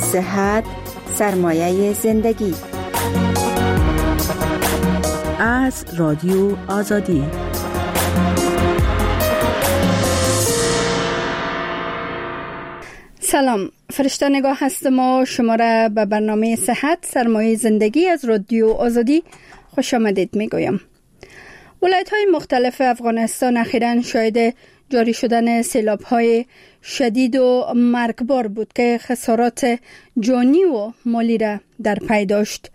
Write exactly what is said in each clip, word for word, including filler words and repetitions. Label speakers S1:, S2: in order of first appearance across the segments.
S1: صحت سرمایه زندگی.
S2: از رادیو آزادی.
S3: سلام، فرشته نگاه هستم و شما را به برنامه صحت سرمایه زندگی از رادیو آزادی خوش آمدید می گویم. ولایت های مختلف افغانستان اخیراً شاهد جاری شدن سیلاب های شدید و مرگبار بود که خسارات جانی و مالی را در پی داشت.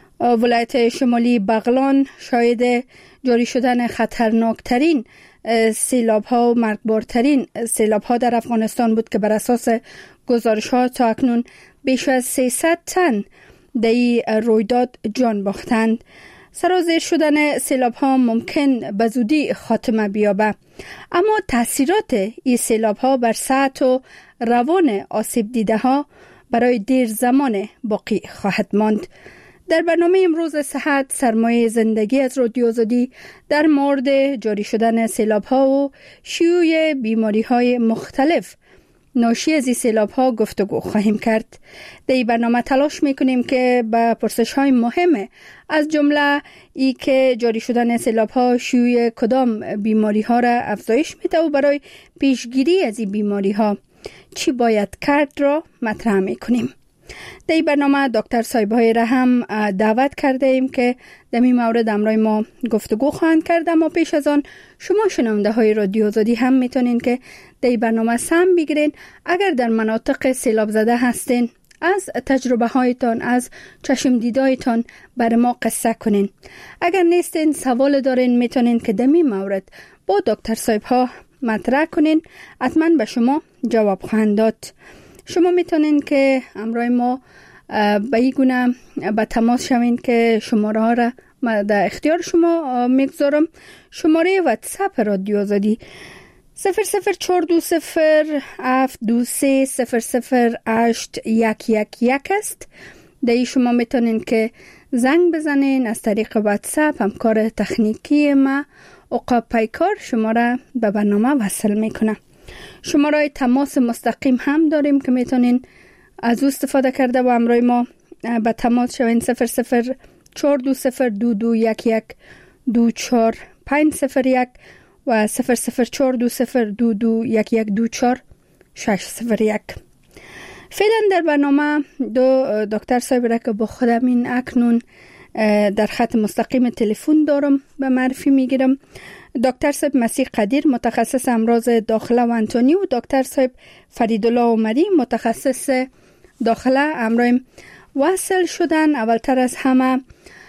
S3: ولایت شمالی بغلان شاهد جاری شدن خطرناکترین سیلاب ها و مرگبارترین سیلاب ها در افغانستان بود که بر اساس گزارش ها تا اکنون بیش از سیصد تن در این رویداد جان باختند. سرازیر شدن سیلاب ها ممکن به زودی خاتمه بیابه، اما تاثیرات این سیلاب ها بر صحت و روان آسیب دیده ها برای دیر زمان باقی خواهد ماند. در برنامه امروز صحت سرمایه زندگی از رادیو آزادی در مورد جاری شدن سیلاب ها و شیوع بیماری های مختلف ناشی از این سیلاب ها گفتگو خواهیم کرد. در این برنامه تلاش میکنیم که به پرسش های مهم از جمله ای که جاری شدن سیلاب ها شیوع کدام بیماری ها را افزایش میده و برای پیشگیری از این بیماری ها چی باید کرد را مطرح میکنیم. در این برنامه دکتر صایب‌های را هم دعوت کرده ایم که در این مورد امروز ما گفتگو خواهند کرد، اما پیش از آن شما شنونده های رادیو آزادی هم میتونین که در این برنامه سهم بگیرین. اگر در مناطق سیلاب زده هستین، از تجربه هایتان، از چشم دیدایتان بر ما قصه کنین. اگر نیستین سوال دارین میتونین که در این مورد با دکتر صایب‌ها مطرح کنین، حتما به شما جواب خواهند داد. شما میتونین که امروز ما به این گونه به تماس شوین که شماره ها را در اختیار شما میگذارم. شماره واتساپ رادیو آزادی صفر صفر چهار دو صفر هفت دو سه صفر صفر هشت یک یک یک است. در این شما میتونین که زنگ بزنین. از طریق واتساپ همکار تکنیکی ما عقاب پیکار شما را به برنامه وصل میکنه. شماره تماس مستقیم هم داریم که میتونین از او استفاده کرده و امروز ما به تماس شوین. صفر صفر چهار دو صفر دو دو یک یک دو چهار پنج صفر یک و صفر صفر چهار دو صفر دو دو یک یک دو چهار شش صفر یک. فعلا در برنامه دو دکتر صاحب را که با خودم این اکنون در خط مستقیم تلفن دارم به معرفی میگیرم. دکتر صاحب مسیح قدیر متخصص امراض داخله و انتونی و دکتر صاحب فریدالله عمری متخصص داخله امروز وصل شدن. اولتر از همه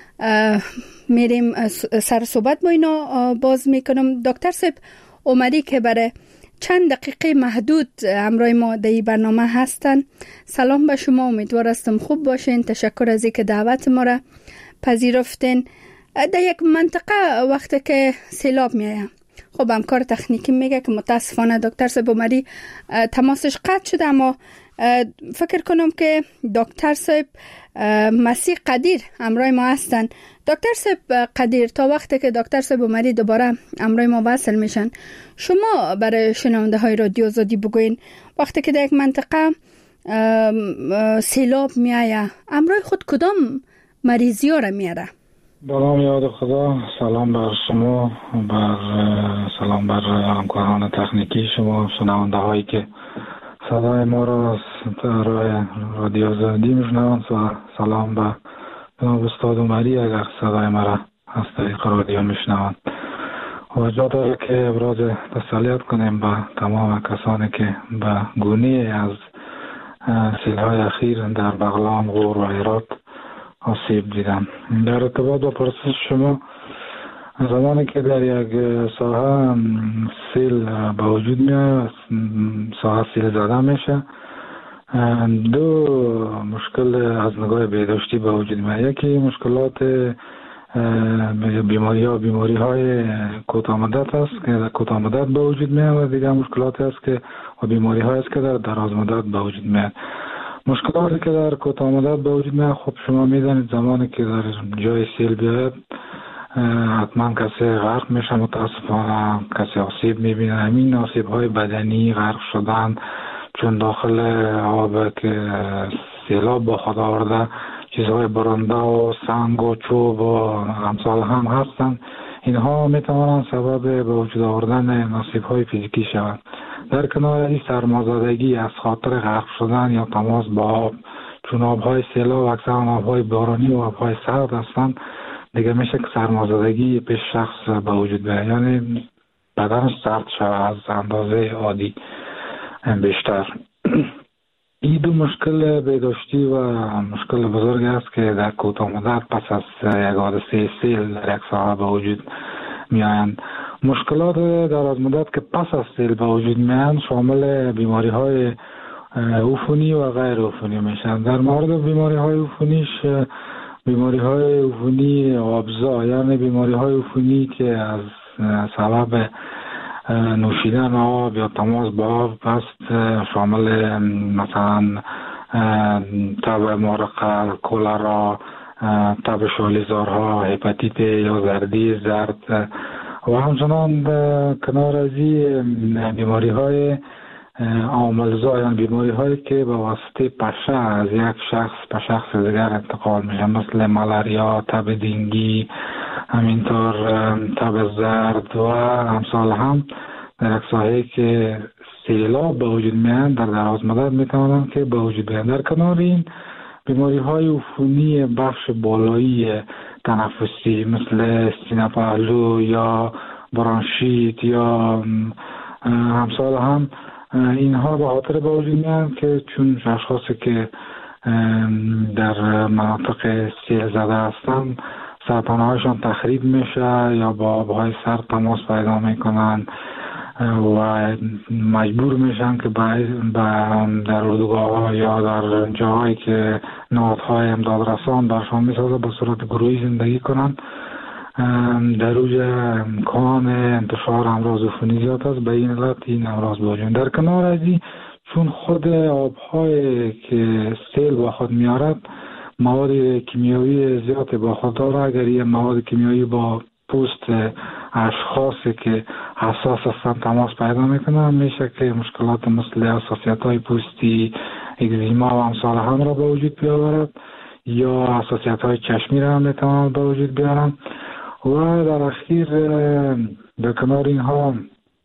S3: میریم سر صحبت با اینا باز میکنم. دکتر صاحب عمری که برای چند دقیقه محدود امروز ما در این برنامه هستن، سلام به شما، امیدوار هستم خوب باشین. تشکر از اینکه دعوت ما را پذیرفتین. در یک منطقه وقتی که سیلاب میایه، خب همکار تکنیکی میگه که متاسفانه دکتر صاحب عمری تماسش قطع شده، اما فکر کنم که دکتر صاحب مسیح قدیر امروز ما هستن. دکتر صاحب قدیر، تا وقتی که دکتر صاحب عمری دوباره امروز ما وصل میشن، شما برای شنونده های رادیو آزادی بگوین وقتی که در یک منطقه سیلاب میایه امروز خود کدام مریضی ها را میاره؟
S4: با نام یاد خدا. سلام بر شما، بر سلام بر همکاران تکنیکی شما، شنونده هایی که صدای ما را در رادیو آزادی میشنوند و سلام به جناب استاد عمری اگر صدای ما را از طریق رادیو میشنوند. و جا داره که ابراز تسلیت کنیم به تمام کسانی که به گونه از سیل‌های اخیر در بغلان، غور و هرات آسیب دیدن. در ارتباط با پرسش شما، زمانی که در یک ساحه سیل به وجود میاد، ساحه سیل زده میشه، دو مشکل از نگاه بهداشتی به وجود میاد. یکی مشکلات بیماری ها بیماری های کوتاه مدت است که کوتاه مدت به وجود میاد و دیگر مشکلات است که و بیماری های است که در دراز مدت به وجود میاد. مشکلاتی که در کوتاه مدت به وجود میاد، خب شما میدانید زمانی که در جای سیل بیاد حتما کسی غرق میشه، متاسفانه کسی آسیب میبینه. همین آسیب های بدنی، غرق شدن، چون داخل آب که سیلاب با خود آورده چیزهای برنده و سنگ و چوب و امثال هم هستند، اینها میتوانند سبب به وجود آوردن ناصیب‌های فیزیکی شوند. در کنار این سرمازدگی از خاطر غرق شدن یا تماس با آب، چون آبهای سیلاب اکثرا آبهای بارانی و آبهای سرد هستند، دیگه میشه که سرمازدگی به شخص به وجود بیاید، یعنی بدنش سرد شود از اندازه عادی بیشتر. این دو مشکل بهداشتی و مشکل بزرگ است که در کوتاه مدت پس از یک حادثه سیل در یک ساحه به وجود میآیند. مشکلات دراز مدت که پس از سیل به وجود میآیند شامل بیماری های عفونی و غیر عفونی میشن. در مورد بیماری های عفونیش بیماری های عفونی آبزا، یعنی بیماری های عفونی که از سبب نوشیدن آب یا تماس با آب است، شامل مثلا تب مارقه، کولرا، تب شالیزارها، هپاتیت یا زردی زرد و همچنان کنار از این بیماری های عاملزا، یعنی بیماری هایی که به واسطه پشه از یک شخص به شخص دیگر انتقال میشه، مثل ملاریا، تب دینگی، همینطور تب زرد و امثال هم در یک ساحه‌ای که سیلاب به وجود میان در دراز مدت میتوانند که به وجود بیان. در کنار این بیماری های عفونی بخش بالایی تنفسی مثل سینه پهلو یا برانشیت یا همسال هم، اینها به خاطر به وجود میان که چون اشخاصی که در مناطق سیل زده هستند سرطانهایشان تخریب میشه یا با آبهای سرد تماس پیدا میکنن و مجبور میشن که در اردوگاه ها یا در جاهایی که نهادهای امدادرسان برشان میسازه به صورت گروهی زندگی کنن. در اوج امکان انتشار امراض عفونی زیاد است، به این علت این امراض بوجود. در کنار از این چون خود آبهای که سیل با خود میارد مواد کیمیایی زیاد با خود داره، اگر این مواد کیمیایی با پوست اشخاصی که حساس هستند تماس پیدا میکنن، میشه که مشکلات مثل حساسیت های پوستی، اگزیما و امثال هم را به وجود بیاورد یا حساسیت های چشمی را هم میتواند به وجود بیارن. و در اخیر در کنار اینها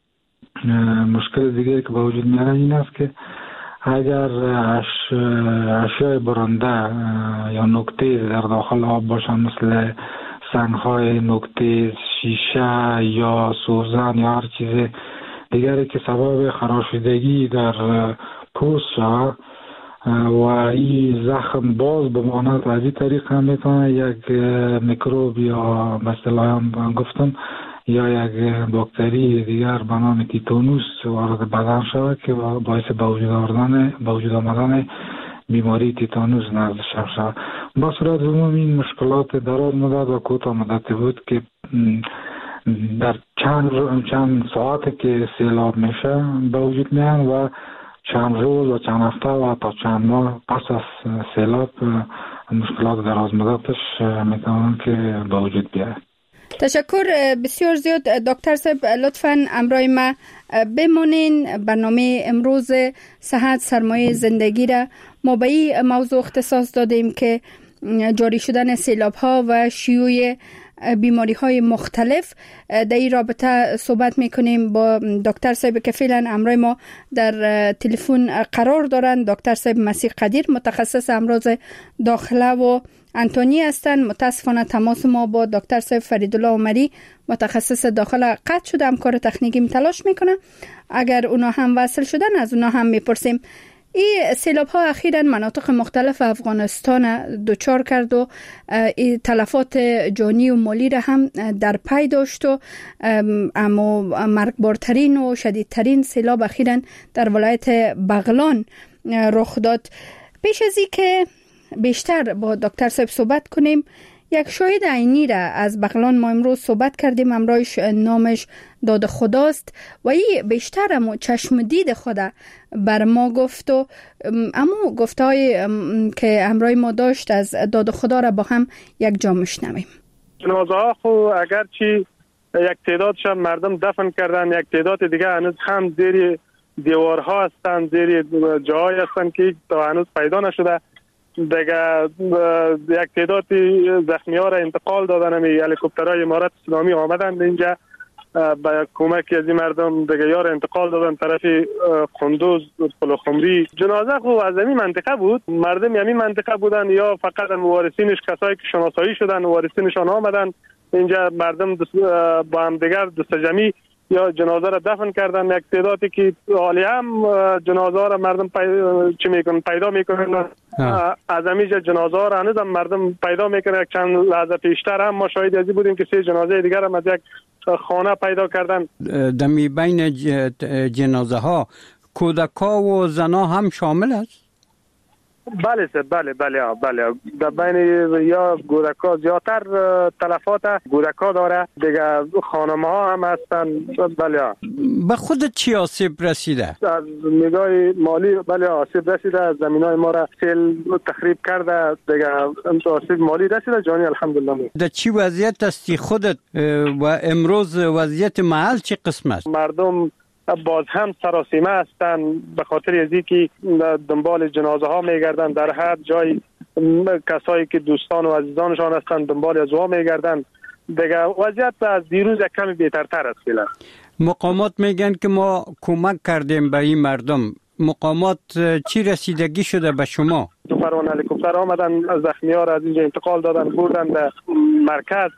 S4: مشکل دیگری که به وجود میاره این است که اگر اش اشیای برنده یا نوک‌تیز در داخل آب باشن، مثل سنگ‌های نوک‌تیز، شیشه یا سوزن یا هر چیز دیگری که سبب خراشیدگی در پوست شود و این زخم باز بماند، از این طریق هم میتونه یک میکروب یا به اصطلاح هم گفتم یا یک باکتری دیگر به نام تیتانوس وارد بدن شود که باعث به وجود آوردن به وجود آمدن بیماری تیتانوس نزد شخص شود. با صورت عموم این مشکلات دراز مدت و کوتاه مدتی بود که در چند چند ساعت که سیلاب میشه به وجود میان و چند روز و چند هفته و تا چند ماه پس از سیلاب مشکلات دراز مدتش میتونن که به وجود بیاد.
S3: تشکر بسیار زیاد دکتر صاحب. لطفاً همراه ما بمونین. برنامه امروز صحت سرمایه زندگی را ما به این موضوع اختصاص دادیم که جاری شدن سیلاب ها و شیوع بیماری های مختلف. در این رابطه صحبت میکنیم با دکتر صاحب که فعلا همراه ما در تلفن قرار دارند. دکتر صاحب مسیح قدیر، متخصص امراض داخله و انتونی هستند. متاسفانه تماس ما با دکتر صاحب فریدالله عمری متخصص داخله قطع شده، هم کار تکنیکی تلاش میکنه. اگر اونا هم وصل شدن از اونا هم میپرسیم. این سیلاب ها اخیراً مناطق مختلف افغانستان دچار کرد و تلفات جانی و مالی را هم در پی داشت و اما مرگبارترین و شدیدترین سیلاب اخیراً در ولایت بغلان رخ داد. پیش از این که بیشتر با دکتر صاحب صحبت کنیم، یک شاهد عینی را از بغلان ما امروز صحبت کردیم. امروز نامش داد خداست و این بیشتر امو چشم دید خدا بر ما گفت و امو گفتهای که امروز ما داشت از داد خدا را با هم یک جا میشنویم.
S5: جنازه ها خو اگرچه یک تعدادشان مردم دفن کردن، یک تعداد دیگه هنوز هم زیر دیوارها هستند، زیر جاهای هستند که تا هنوز پیدا نشده. دیگه یک تعداد زخمی ها را انتقال دادن. همی هلیکوپترهای امارات اسلامی آمدند اینجا با کمک از این مردم دیگه یار انتقال دادن طرف قندوز، پلخمری. جنازه خو از این منطقه بود، مردم همین منطقه بودن یا فقط وارثینش کسایی که شناسایی شدن وارثینشان آمدن اینجا، مردم با هم دیگر دست جمعی یا جنازه را دفن کردن. یک تعدادی که حالی هم جنازه را مردم پی... چی میکنن پیدا میکنن. از همیشه جنازه را هنوز هم مردم پیدا میکنن. یک چند لحظه پیشتر هم ما شاهد ازی بودیم که سه جنازه دیگر هم از یک خانه پیدا کردن.
S6: دمی بین جنازه ها کودکا و زنا هم شامل است؟
S5: بله سر بله بله بله در بین یا کودکا زیادتر تلفات کودکا داره، دیگه خانم ها هم هستن. بله
S6: به خودت چی آسیب رسیده؟
S5: از نگاه مالی بله آسیب رسیده، زمین های ما را سیل تخریب کرده، دیگه آسیب مالی رسیده، جانی الحمدلله.
S6: در چی وضعیت هستی خودت و امروز وضعیت محل چی قسم است؟
S5: مردم باز هم سراسیمه هستند به خاطر ازی که دنبال جنازه ها میگردند. در هر جای کسایی که دوستان و عزیزانشان هستند دنبال از ها میگردند. دیگه وضعیت از دیروز یک کمی بهترتر است. فعلا
S6: مقامات میگن که ما کمک کردیم به این مردم. مقامات چی رسیدگی شده به شما؟
S5: دو فرمان هلیکوپتر آمدن، زخمی ها را از اینجا انتقال دادن بردن به مرکز.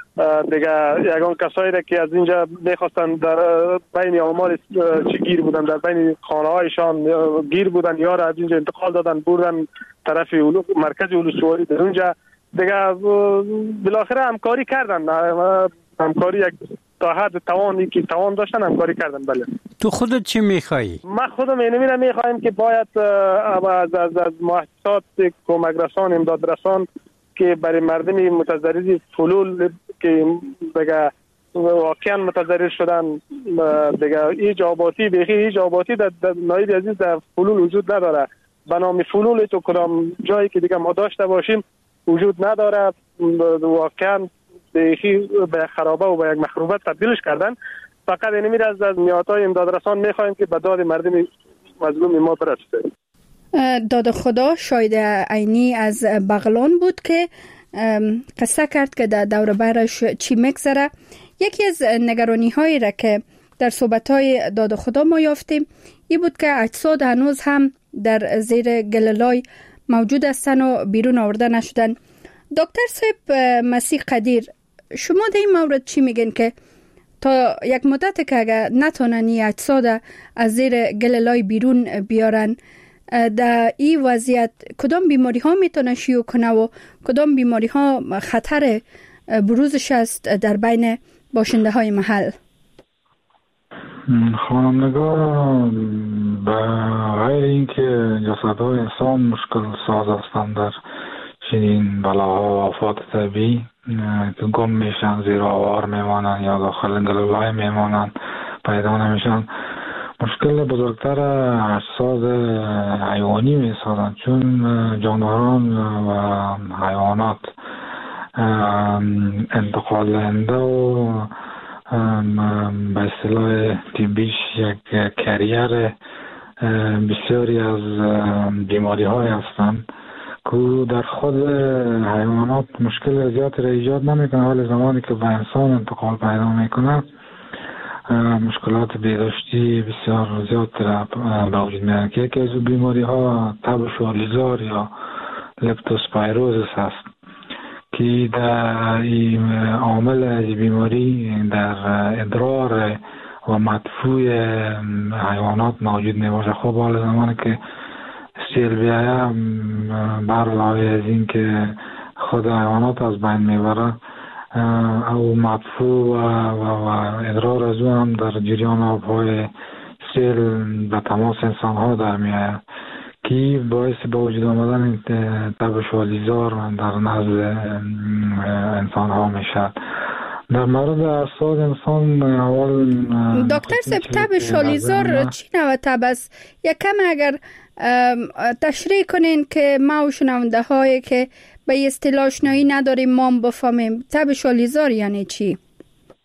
S5: دیگه یگان کسایی را که از اینجا میخواستن در بین آمار چی گیر بودن، در بین خانه هایشان گیر بودن، یا را از اینجا انتقال دادن بردن طرف مرکز اولوسواری در اونجا. دیگه بالاخره همکاری کردن، همکاری یک تا حد توانی که توان داشتن همکاری کردن. بله.
S6: تو خودت چی میخوایی؟
S5: من خودم اینو میخوایم که باید از از از مؤسسات کمک رسان، امداد رسان که برای مردم متضرر فلول که دیگه واقعا متضرر شدن، دیگه هیچ آباتی بخی هیچ آباتی در نایب عزیز در فلول وجود نداره. به نام فلول تو کدام جایی که دیگه ما داشته باشیم وجود نداره. واقعا بخی به خرابه و به یک مخروبت تبدیلش کردن. فقط این میره از نیاتای امداد رسان میخوایم که به داد مردم مظلوم ما برسه.
S3: داد خدا شاید عینی از بغلان بود که قصه کرد که در دور برش چی مگذره. یکی از نگرانی هایی را که در صحبت های داد خدا ما یافتیم این بود که اجساد هنوز هم در زیر گللای موجود هستن و بیرون آورده نشدن. دکتر صاحب مسیح قدیر، شما در این مورد چی میگن که تا یک مدت که اگر نتونن این اجساد از زیر گللای بیرون بیارن، در این وضعیت کدام بیماری ها میتونه شیوع کنه و کدام بیماری ها خطر بروزش است در بین باشنده های محل؟
S4: خانم نگاه، به غیر اینکه جسدهای انسان مشکل ساز هستند در چنین بلاها و آفات طبیعی که گم میشن، زیر آوار میمانن یا داخل گلولای میمانن، پیدا نمیشن، مشکل بزرگتر اجساد حیوانی میسازن، چون جانوران و حیوانات انتقال دهنده و به اصطلاح طبیش یک کریر بسیاری از بیماری های هستند که در خود حیوانات مشکل زیادی را ایجاد نمیکنه، ولی زمانی که به انسان انتقال پیدا میکنه مشکلات بهداشتی بسیار زیاد به وجود میاد که یکی از بیماری ها تب شالیزار یا لپتوسپایروزیس هست که در این عامل از بیماری در ادرار و مدفوع حیوانات موجود میباشه. خب حال زمانی که سیل بیایه بر علاوه از این که خود حیوانات از بین میبره او مدفوع و, و, و ادرار از اون هم در جریان آبهای سیل به تماس انسان ها در میآید که باعث به وجود آمدن تب شالیزار در نزد انسان ها میشد. در مورد اجساد انسان اول
S3: دکتر صاحب تب شالیزار چی نوع تب است؟ یک کم اگر تشریح کنین که ما و شنونده هایی که به اصطلاح آشنایی نداریم ما هم بفهمیم تب شالیزار یعنی چی؟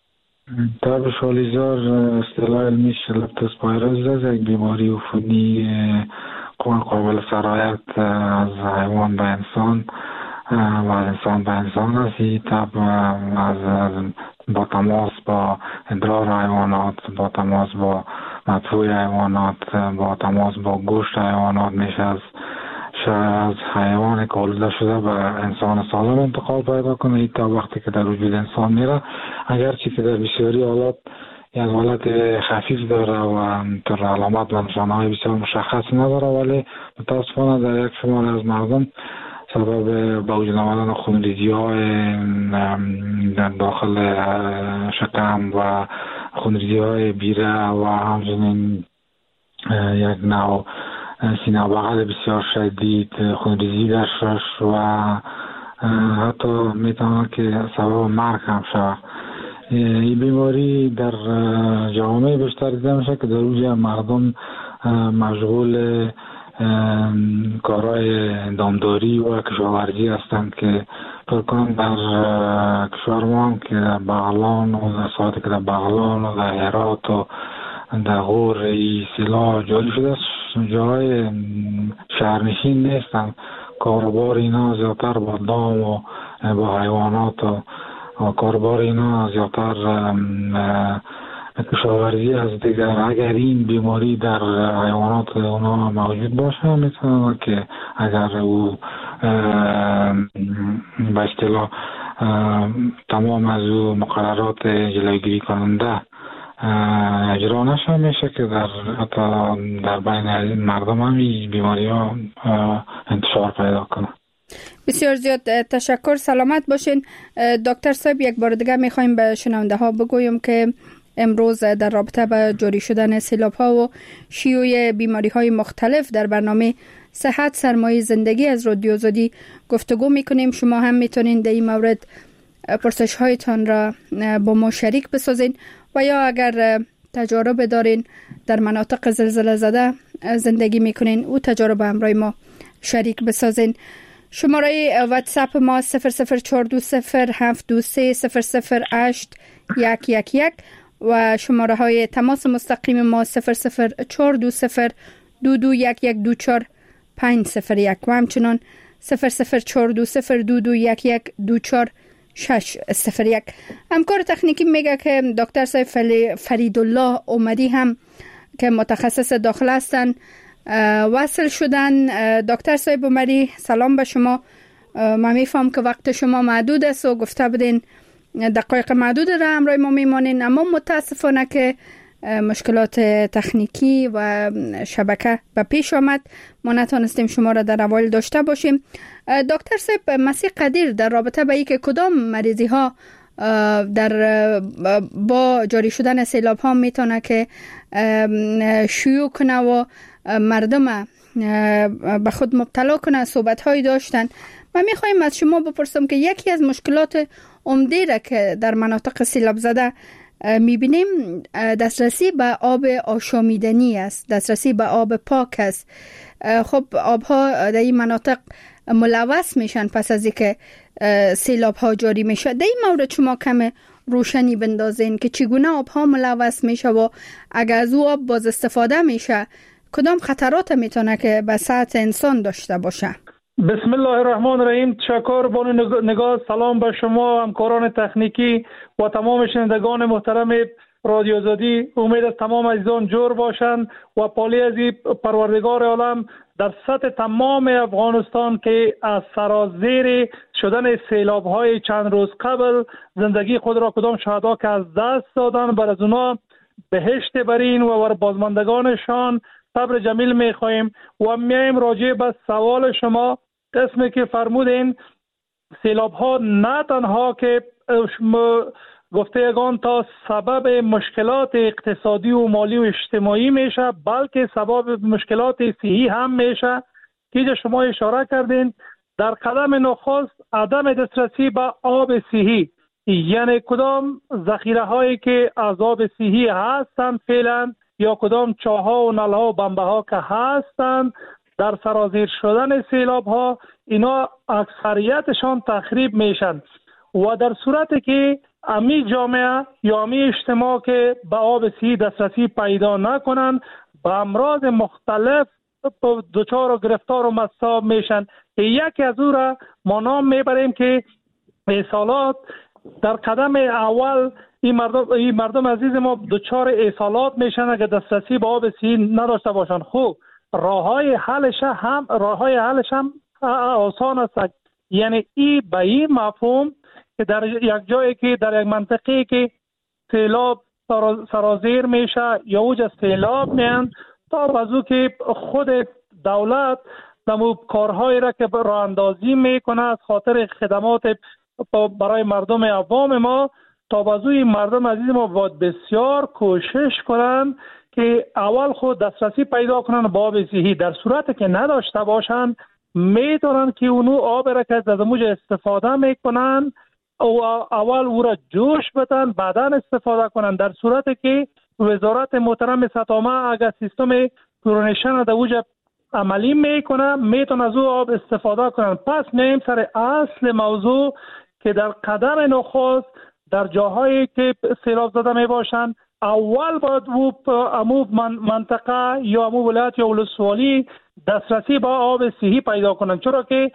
S4: تب شالیزار اصطلاح علمیش لپتوسپایروز است، یک بیماری عفونی قابل سرایت از حیوان به انسان و از انسان به انسان است. این تب از با تماس با ادرار حیوانات، با تماس با مدفوع حیوانات، با تماس با گوشت حیوانات میشه از از حیوان که آلوده شده به انسان سالم انتقال پیدا کنه. این تا وقتی که در وجود انسان میره، اگرچه که در بسیاری حالات یک حالت خفیف داره و در علامات و نشانه‌های بسیار مشخص نداره، ولی متاسفانه در یک شمار از مردم سبب به وجود آمدن خونریزی‌های در داخل شکم و خونریزی‌های بیره و همچنین یک نوع سینه بغل بسیار شدید، خونریزی در شش و حتی میتونه که سبب مرگ هم شود. این بیماری در جامعه بیشتر دیده میشه که در اوج مردم مشغول کارهای دامداری و کشاورزی هستند که فرکان در کشور ما هم که در بغلان و در ساعتی که در بغلان و در هرات و در غور ای سیلا جاری شده جای شهرنشین نیستن. کاربار اینا زیادتر با دام و با حیوانات و کاربار اینا زیادتر کشاورزی از دیگر. اگر این بیماری در حیوانات اونا موجود باشه، میتونه که اگر او به اصطلاح تمام از او مقررات جلوگیری کننده اجرا نشه، میشه که در حتی در بین مردم هم این بیماری ها انتشار پیدا کنه.
S3: بسیار زیاد تشکر، سلامت باشین دکتر صاحب. یک بار دیگه میخوایم به شنونده ها بگویم که امروز در رابطه با جاری شدن سیلاب ها و شیوع بیماری های مختلف در برنامه صحت سرمایه زندگی از رادیو آزادی گفتگو میکنیم. شما هم میتونین در این مورد پرسش هایتان را با ما شریک بسازین و یا اگر تجارب دارین در مناطق زلزله زده زندگی میکنین او تجارب همراه ما شریک بسازین. شماره واتساپ ما صفر صفر چهار دو صفر هفت دو سه صفر صفر هشت یک یک یک و شماره های تماس مستقیم ما صفر صفر چهار دو صفر دو دو یک یک دو چهار پنج صفر یک و همچنان صفر صفر چهار دو صفر دو دو یک یک دو چهار شش صفر یک. همکار تکنیکی میگه که دکتر صاحب فریدالله اومدی هم که متخصص داخل هستن وصل شدن. دکتر صاحب اومدی سلام به شما. ما میفهم که وقت شما محدود است و گفته بودین دقایق محدود را همراه ما میمانین، اما متاسفانه که مشکلات تکنیکی و شبکه به پیش آمد، ما نتونستیم شما را در اول داشته باشیم. دکتر صاحب، مسیح قدیر در رابطه با اینکه کدام مریضی ها در با جاری شدن سیلاب ها میتونه که شیوع کنه و مردم به خود مبتلا کنه، صحبت هایی داشتن. ما میخوایم از شما بپرسم که یکی از مشکلات عمده را که در مناطق سیلاب زده میبینیم دسترسی به آب آشامیدنی است، دسترسی به آب پاک است. خب آبها در این مناطق ملوث میشن پس از اینکه سیلاب ها جاری میشه. در این مورد شما کم روشنی بندازین که چگونه آبها ملوث میشه و اگر از او آب باز استفاده میشه کدام خطرات میتونه که به صحت انسان داشته باشه؟
S7: بسم الله الرحمن الرحیم. تشکر بانو نگاه. سلام به شما همکاران تکنیکی و تمام شنوندگان محترم رادیو آزادی. امید است تمام عزیزان جور باشند و پالی از پروردگار عالم در سطح تمام افغانستان که از سرازیر شدن سیلاب های چند روز قبل زندگی خود را کدام شهدا که از دست دادن، بر از اونا بهشت برین و بر بازماندگانشان صبر جمیل میخواهیم. و میایم راجع به سوال شما قسمی که فرمودین، سیلاب ها نه تنها که گفته یگان تا سبب مشکلات اقتصادی و مالی و اجتماعی میشه، بلکه سبب مشکلات صحی هم میشه که شما اشاره کردین. در قدم نخست عدم دسترسی به آب صحی، یعنی کدام ذخیره هایی که از آب صحی هستند فعلا یا کدام چاها و نلها و بمبه ها که هستند در سرازیر شدن سیلاب ها، اینا اکثریتشان تخریب میشن و در صورتی که امی جامعه یا امی اجتماع که به آب صحی دسترسی پیدا نکنن به امراض مختلف دچار و گرفتار و مصاب میشن. یکی از او را ما نام میبریم که اسهالات. در قدم اول این مردم, این مردم عزیز ما دچار اسهالات میشن اگر دسترسی به آب صحی نداشته باشن. خوب راههای حلش هم راههای حلش هم آسان است. یعنی ای به این مفهوم که در یک جایی که در یک منطقه که سیلاب سرازیر میشه یا اوج از سیلاب میان تا بازو که خود دولت دمو کارهایی را که راه اندازی میکنه از خاطر خدمات برای مردم عوام ما، تا بازوی مردم عزیز ما باید بسیار کوشش کنن که اول خود دسترسی پیدا کنن به آب صحی. در صورتی که نداشته باشن میتونن که اونو آب را که از موج استفاده میکنن او اول او را جوش بدن بعدا استفاده کنن. در صورتی که وزارت محترم ستامه اگر سیستم کلورینیشن در اوج عملی میکنه میتون از او آب استفاده کنن. پس میایم سر اصل موضوع که در قدم نخست در جاهایی که سیلاب زده میباشن اول باید او امو منطقه یا امو ولایت یا ولسوالی دسترسی با آب صحی پیدا کنن، چرا که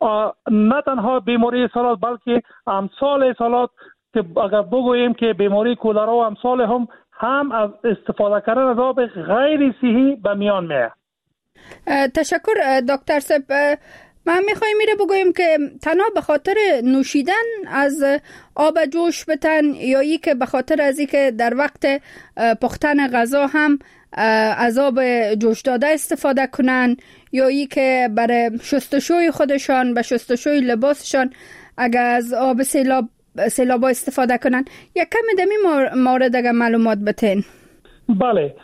S7: نه تنها بیماری اسهالات بلکه امثال اسهالات که اگر بگوییم که بیماری کولرا و امثال هم هم از استفاده کردن از آب غیر صحی به میان میاد.
S3: تشکر دکتر صاحب. ما میخوایم میره بگوییم که تنها به خاطر نوشیدن از آب جوش بتن یا ای که به خاطر از ای که در وقت پختن غذا هم از آب جوش داده استفاده کنن یا ای که برای شستشوی خودشان به شستشوی لباسشان اگر از آب سیلاب سیلابا استفاده کنن. یک کمی دمی مورد اگر معلومات بتین.
S7: بله،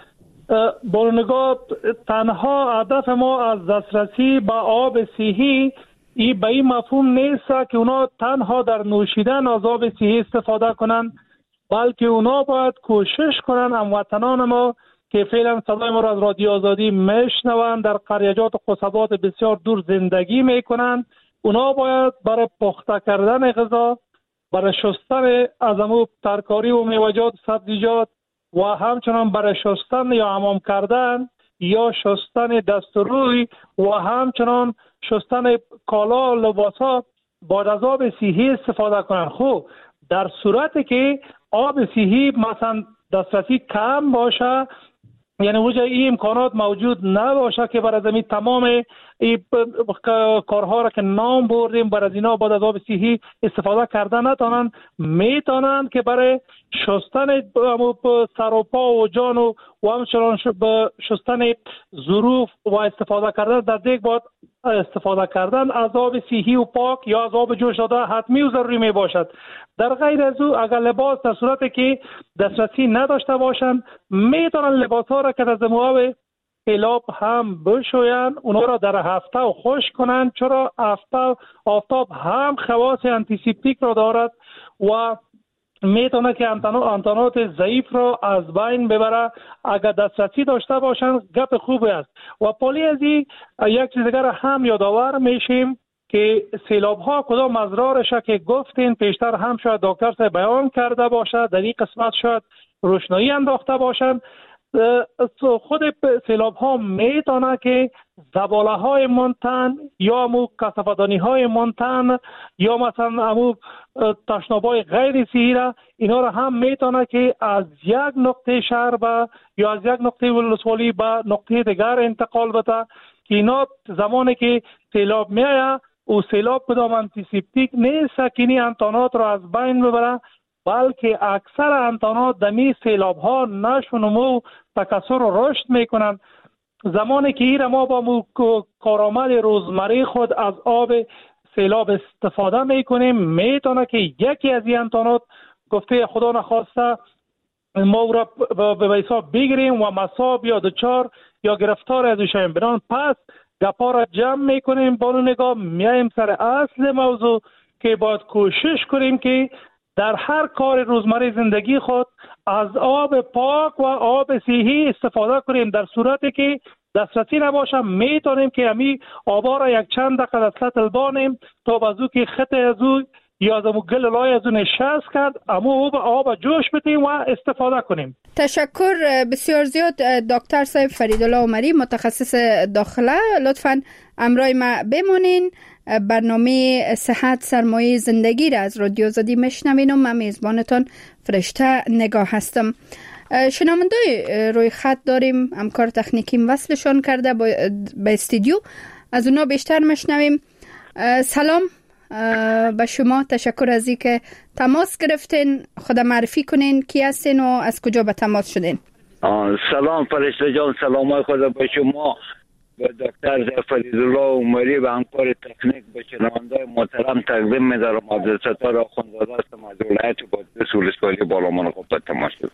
S7: با نگاه تنها هدف ما از دسترسی به آب صحی ای به این مفهوم نیست که اونا تنها در نوشیدن از آب صحی استفاده کنن، بلکه اونا باید کوشش کنن هموطنان ما که فعلا صدای ما را از رادیو آزادی میشنوند در قریجات و قصبات بسیار دور زندگی میکنن، اونا باید برای پخته کردن غذا، برای شستن از امو ترکاری و میوه‌جات سبزیجات و همچنان برای شستن یا حمام کردن یا شستن دست و روی و همچنان شستن کالا و لباسا باید از آب صحی استفاده کنن. خوب در صورتی که آب صحی مثلا دسترسی کم باشه، یعنی وجه این امکانات موجود نباشه که برای زمین تمام این کارها را که نام بردیم برای اینا باید از آب صحی استفاده کردن نتانن، میتونن که برای شستن سر و پا و جان و و همچنان شستن ظروف و استفاده کردن در دیگ باید استفاده کردن از آب صحی و پاک یا از آب جوش داده حتمی و ضروری می باشد. در غیر از او اگر لباس در صورتی که دسترسی نداشته باشند میتونن لباس ها را که از آب سیلاب هم بشوین، اونا را در هفته و خشک کنن، چرا هفته آفتاب هم خواص انتیسپتیک را دارد و میتونه که انتانات ضعیف را از بین ببره. اگر دسترسی داشته باشن گپ خوبی است. و پالی از این یک چیز دیگر هم یادآور میشیم که سیلاب ها کدام اضرارشه که گفتین پیشتر هم شاید دکتر صاحب بیان کرده باشه، در این قسمت شاید روشنایی انداخته باشن. خود سیلاب ها میتونه که زباله های منتن یا امو کثافدانی های منتن یا مثلا امو تشنابای غیر صحی را اینا را هم میتونه که از یک نقطه شهر به یا از یک نقطه ولسوالی به نقطه دیگر انتقال بده که اینا زمانی که سیلاب میایه و سیلاب کدام انتیسپتیک نیست که اینی انتانات را از بین ببره، بلکه اکثر انتانات دمی سیلاب ها نشونمو تکثر و رشد میکنن. زمانی که ایره ما با مو کارآمد روزمره خود از آب سیلاب استفاده میکنیم میتونه که یکی از این انتانات گفته خدا نخواسته ما را به حساب بگیریم و مصاب یا دچار یا گرفتار از شویم. بنان پس گپا را جمع میکنیم با نگاه میایم سر اصل موضوع که باید کوشش کنیم که در هر کار روزمره زندگی خود از آب پاک و آب صحی استفاده کنیم. در صورتی که دسترسی نباشه میتونیم که همی آبا را یک چند دقیقه در سطل بانیم تا بازو که خط از او یا از اون گل لای از اون شست کرد اما او به آب جوش بدیم و استفاده کنیم.
S3: تشکر بسیار زیاد دکتر صاحب فریدالله عمری متخصص داخله. لطفاً همراه ما بمونین. برنامه صحت سرمایه زندگی را از رادیو آزادی میشنوین و من میزبانتان فرشته نگاه هستم. شنونده روی خط داریم، همکار تکنیکیم وصلشان کرده به استودیو، از اونا بیشتر میشنویم. سلام به شما، تشکر از اینکه تماس گرفتین. خود معرفی کنین، کی هستین و از کجا به تماس شدین؟
S8: سلام فرشته جان، سلام خدا به شما، به دکتر فریدالله عمری و همکار تکنیک، به شنونده‌های محترم تقدیم می‌دارم. عبدالستار آخوندزاده هستم از ولایت بادغیس ولسوالی بالامرغ به تماس شدم.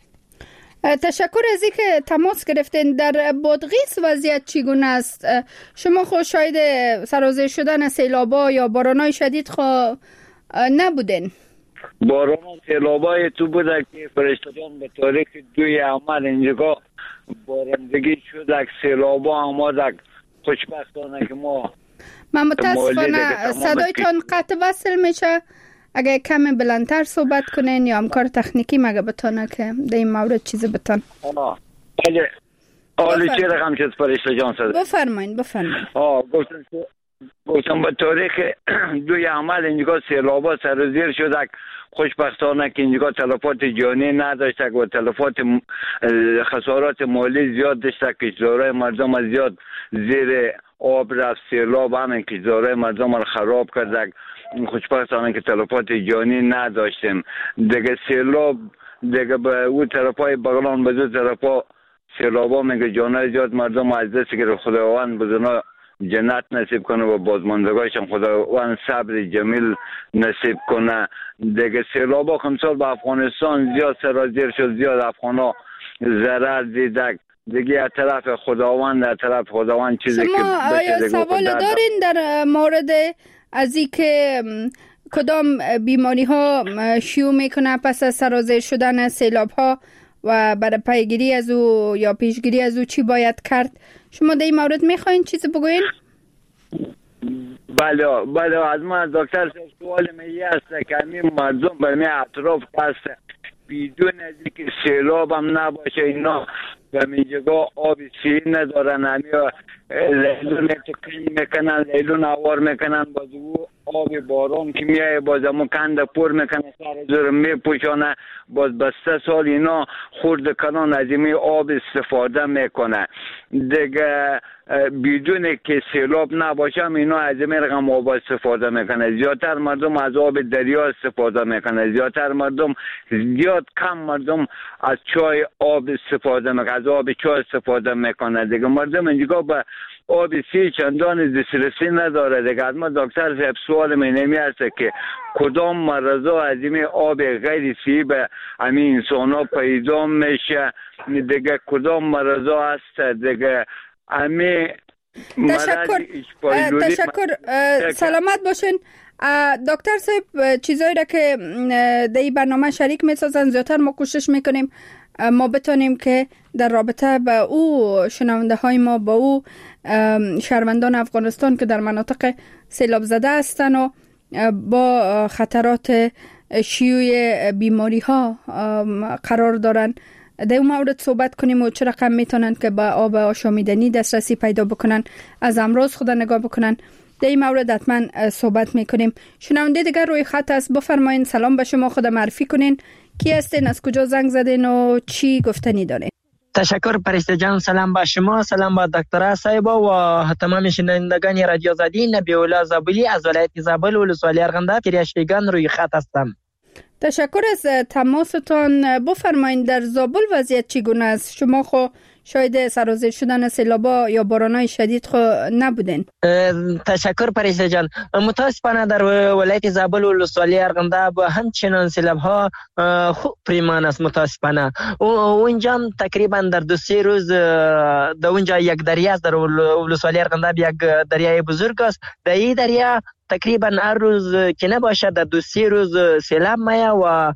S3: تشکر از اینکه تماس گرفتین. در بادغیس وضعیت چگونه است؟ شما خود شاید سرازیر شدن سیلابا یا بارانای شدید خو نبودین؟
S8: باران سیلابای تو بوده که فرشته جان به تاریخ دوی عمل اینجا بارندگی شد، سیلابا آمد. خوشبختانه که ما
S3: من متاسفانه صدایتان قطع وصل میشه. اگه کمی بلندتر صحبت کنین یا همکار تکنیکی مگه بتونه که در این مورد چیزی بتون.
S8: آه بله. حالی چه رقم شد فرشته جان؟ صدا
S3: بفرمایین بفرمایین.
S8: آه گفتم گفتم به تاریخ دوی عمل اینجا سیلابا سرازیر شد. خوشبختانه که اینجا تلفات جانی نداشته و تلفات خسارات مالی زیاد داشته. کشتزارای مردم از زیاد زیر آب رفت. سیلاب همین کشتزارای مردم رو خراب کرده. خوشبختانه که تلفات جانی نداشتیم. دیگه سیلاب دیگه به اون طرفای بغلان به دو طرفا سیلابا میگه جانای زیاد مردم از دست گرفت. خداوند بزرگ جنت نصیب کنه و بازماندگایشم خداوند صبر جمیل نصیب کنه. دیگه سیلابا خمسال به افغانستان زیاد سرازیر شد، زیاد افغانا ضرر دیدک. دیگه از طرف خداوند، از طرف خداوند چیزی که
S3: شما آیا سوال دارین در مورد از این که کدام بیماری ها شیوع میکنه پس از سرازیر شدن سیلاب ها و برای پیگیری از او یا پیشگیری از او چی باید کرد؟ شما در این مورد میخواین چیزی بگوین؟
S8: بله بله از من دکتر سوال می است که همین مردم به می اطراف هست بدون از اینکه سیلاب هم نباشه اینا به میجگاه آب سی ندارن، همی لیلون تکین میکنن، لیلون آوار میکنن، باز او آب باران که میای باز همون کند پر میکنه سر زور میپوشانه، باز بسته سال اینا خورد کنان از این آب استفاده میکنه. دیگه بدون که سیلاب نباشه اینا از این رقم آب استفاده میکنه. زیادتر مردم از آب دریا استفاده میکنه، زیادتر مردم زیاد کم مردم از چای آب استفاده میکنه، از آب چای استفاده میکنه. دیگه مردم اینجا به آب سی چندان دسترسی نداره. دیگه از ما دکتر صاحب سوال می نمی است که کدام مرضا از این آب غیر سی به همین انسان ها پیدا میشه؟ دیگه کدام مرضا هست؟ دیگه همین
S3: تشکر تشکر سلامت باشین دکتر صاحب. چیزایی را که در این برنامه شریک میسازن زیادتر ما کوشش میکنیم ما بتونیم که در رابطه با او شنونده های ما، با او شهروندان افغانستان که در مناطق سیلاب زده هستن و با خطرات شیوع بیماری ها قرار دارن در اون مورد صحبت کنیم و چه رقم میتونن که با آب آشامیدنی دسترسی پیدا بکنن، از امراض خود نگاه بکنن. در این مورد حتما صحبت میکنیم. شنونده دیگر روی خط است، بفرمایین. سلام به شما، خود معرفی کنین، کی هستین، از کجا زنگ زدین و چی گفتنی دارین؟
S9: تشکر پرسته جان، سلام با شما، سلام با دکتر صاحب و تمام شنوندگان رادیو آزادی. نبی الله زابلی از ولایت زابل ولسوالی ارغنداب کریاشیگان روی خط هستم.
S3: تشکر از تماستان. بفرمایین در زابل وضعیت چگونه است؟ شما خو شاید سرازیر شدن سیلابا یا بارانای شدید خو نبودین.
S9: تشکر پریسا جان. متاسفانه در ولایت زابل و ولسوالی ارغنداب همچنان سیلاب ها خوب پیمان است. متاسفانه اونجا تقریبا در دو سه روز در اونجا یک دریا است، در ولسوالی ارغنداب یک دریای بزرگ است. در این دریا تقریبا هر روز که نباشه در دو سه روز سیلاب میاد و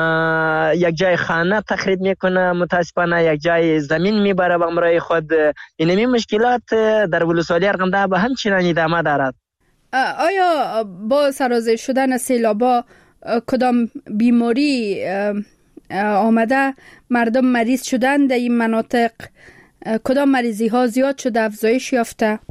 S9: یک جای خانه تخریب میکنه، متاسفانه یک جای زمین میبره به همراه خود. اینمی مشکلات در ولسوالی ارغنداب همچنان ادامه دارد.
S3: آیا با سرازیر شدن سیلابا کدام بیماری آمده مردم مریض شدن در این مناطق؟ کدام مریضی ها زیاد شده، افزایش یافته؟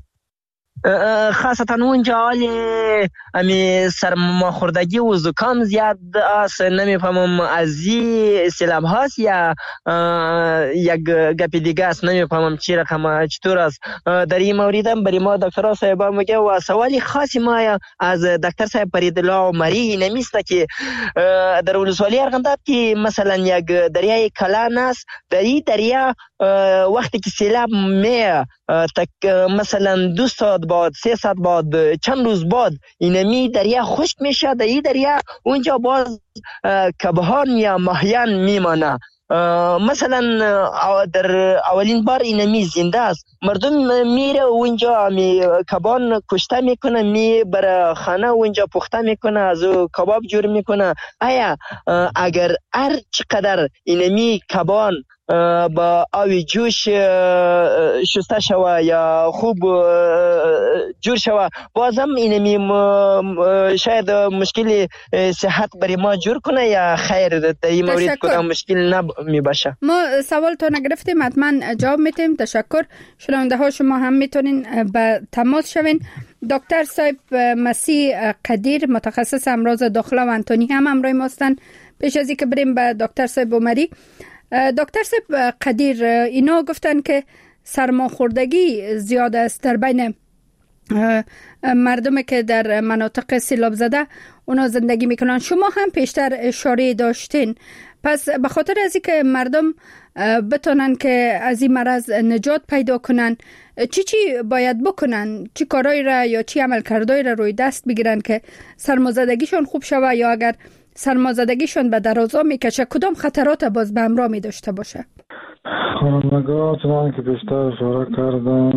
S9: خاصتا اونجا حال امی سرماخوردگی و زکام زیاد است. نمیفهمم از این سیلاب هاست یا یک گپی دیگه است، نمیفهمم چی رقم چطور است. در این مورد هم برای ما دکتر صاحب میگه و سوالی خاصی ما از دکتر صاحب فریدالله عمری نمیسته که در ولسوالی ارغنداب که مثلا یک دریای کلان است، در این دریا وقتی که سیلاب می تک مثلا دو ساعت بعد سه ساعت بعد چند روز بعد اینمی دریا خشک میشه، در این دریا اونجا باز کبهان یا ماهیان میمانه. مثلا در اولین بار اینمی زنده است، مردم میره اونجا می کبان کشته میکنه، می بر خانه اونجا پخته میکنه، از کباب جور میکنه. آیا اگر هر چقدر اینمی کبان با آوی جوش شسته شوه یا خوب جور شوه، بازم اینمی شاید مشکل صحت برای ما جور کنه یا خیر در این مورد کدام مشکل نمی باشه؟
S3: ما سوال تو نگرفتیم، حتما جواب میتیم. تشکر. شنونده ها شما هم میتونین به تماس شوین. دکتر صاحب مسیح قدیر متخصص امراض داخله و انتونی هم همراه ما هستن. پیش از اینکه بریم به دکتر صاحب عمری، دکتر صاحب قدیر اینا گفتن که سرماخوردگی زیاد است در بین مردمی که در مناطق سیلاب زده اونا زندگی میکنن. شما هم پیشتر اشاره داشتین. پس به خاطر از اینکه مردم بتونن که از این مرض نجات پیدا کنن، چی چی باید بکنن؟ چی کارایی را یا چی عملکردایی را روی دست بگیرن که سرمازدگیشون خوب شوه، یا اگر سرمازدگیشون به درازا میکشه کدام خطرات باز به همراه می داشته باشه؟
S4: خانمگاه چنان که بیشتر اشاره کردم،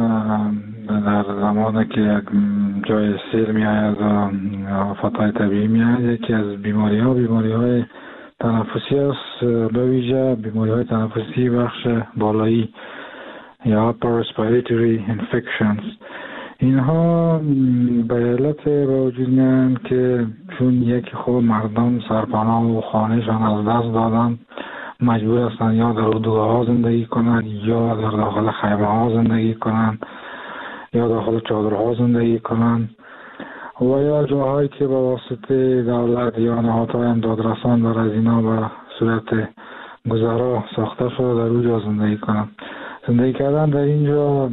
S4: در زمانی که یک جای سیل می آید و آفاتهای طبیعی می آید، یکی از بیماری ها بیماری های تنفسی است، به ویژه بیماری های تنفسی بخش بالایی یا upper respiratory infections. اینها به علت با وجود میان که چون یکی خوب مردم سرپناه و خانهشان از دست دادن، مجبور هستند یا در اردوگاه ها زندگی کنند یا در داخل خیمه ها زندگی کنند یا داخل چادرها زندگی کنند و یا جاهایی که به واسطه دولت یا نهادهای امدادرسان بر از اینا به صورت گذرا ساخته شده در اونجا زندگی کنند. زندگی کردن در اینجا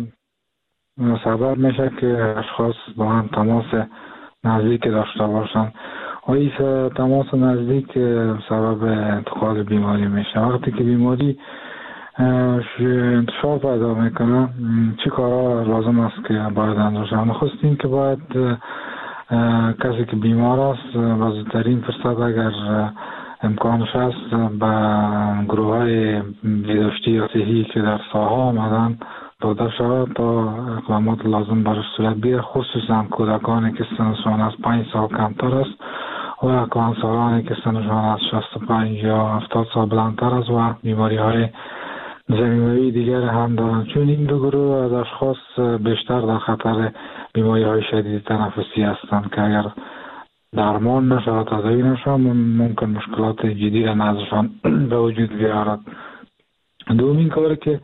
S4: سبب میشه که اشخاص با هم تماس نزدیک داشته باشند و این تماس نزدیک سبب انتقال بیماری میشه. وقتی که بیماری انتشار پیدا میکنه چه کارا لازم است که باید انجام شود؟ نخستین که باید کسی که بیمار است و زودترین فرصت اگر امکانش هست به گروه های بیداشتی یا صحی که در ساحه آمدن داده شود تا اقدامات لازم برای صورت بگیرد، خصوصا کودکانی که سنشان از پنج سال کمتر است و کهنسالانی که سنشان از شصت و پنج یا هفتاد سال بلندتر است و بیماری های زمینوی دیگر هم دارند، چون این دو گروه از اشخاص بیشتر در خطر بیماری های شدید تنفسی هستند که اگر درمان نشود تداوی نشود ممکن مشکلات جدی را نزدشان به وجود بیارد. دومین کاری که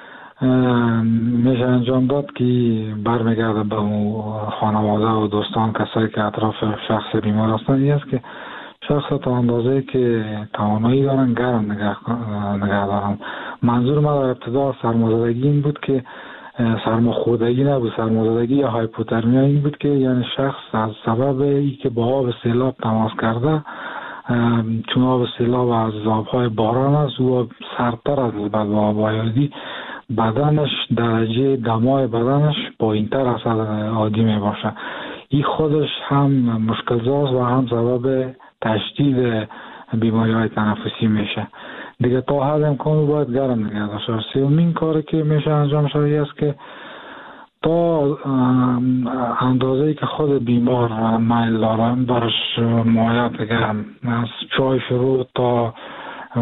S4: میشه انجام داد که برمیگرده به خانواده و دوستان کسایی که اطراف شخص بیمار هستند، این است که شخص تا اندازه که توانایی دارن گرم نگه دارن. منظور ما در ابتدا سرمازدگی این بود که سرماخوردگی نبود، سرمازدگی یا هایپوترمیا این بود که یعنی شخص از سبب ای که با آب سیلاب تماس کرده، چون آب سیلاب از آبهای باران است و سردتر از بعد با آب یادی بدنش درجه دمای بدنش پایین‌تر از عادی می باشه. این خودش هم مشکل‌زاست و هم سبب تشدید بیماری های تنفسی میشه. دیگه تا حد امکان باید گرم نگه داشته. سومین کاری که میشه انجام شده است که تا اندازه‌ای که خود بیمار میل داره برش مایعات گرم، از چای شروع تا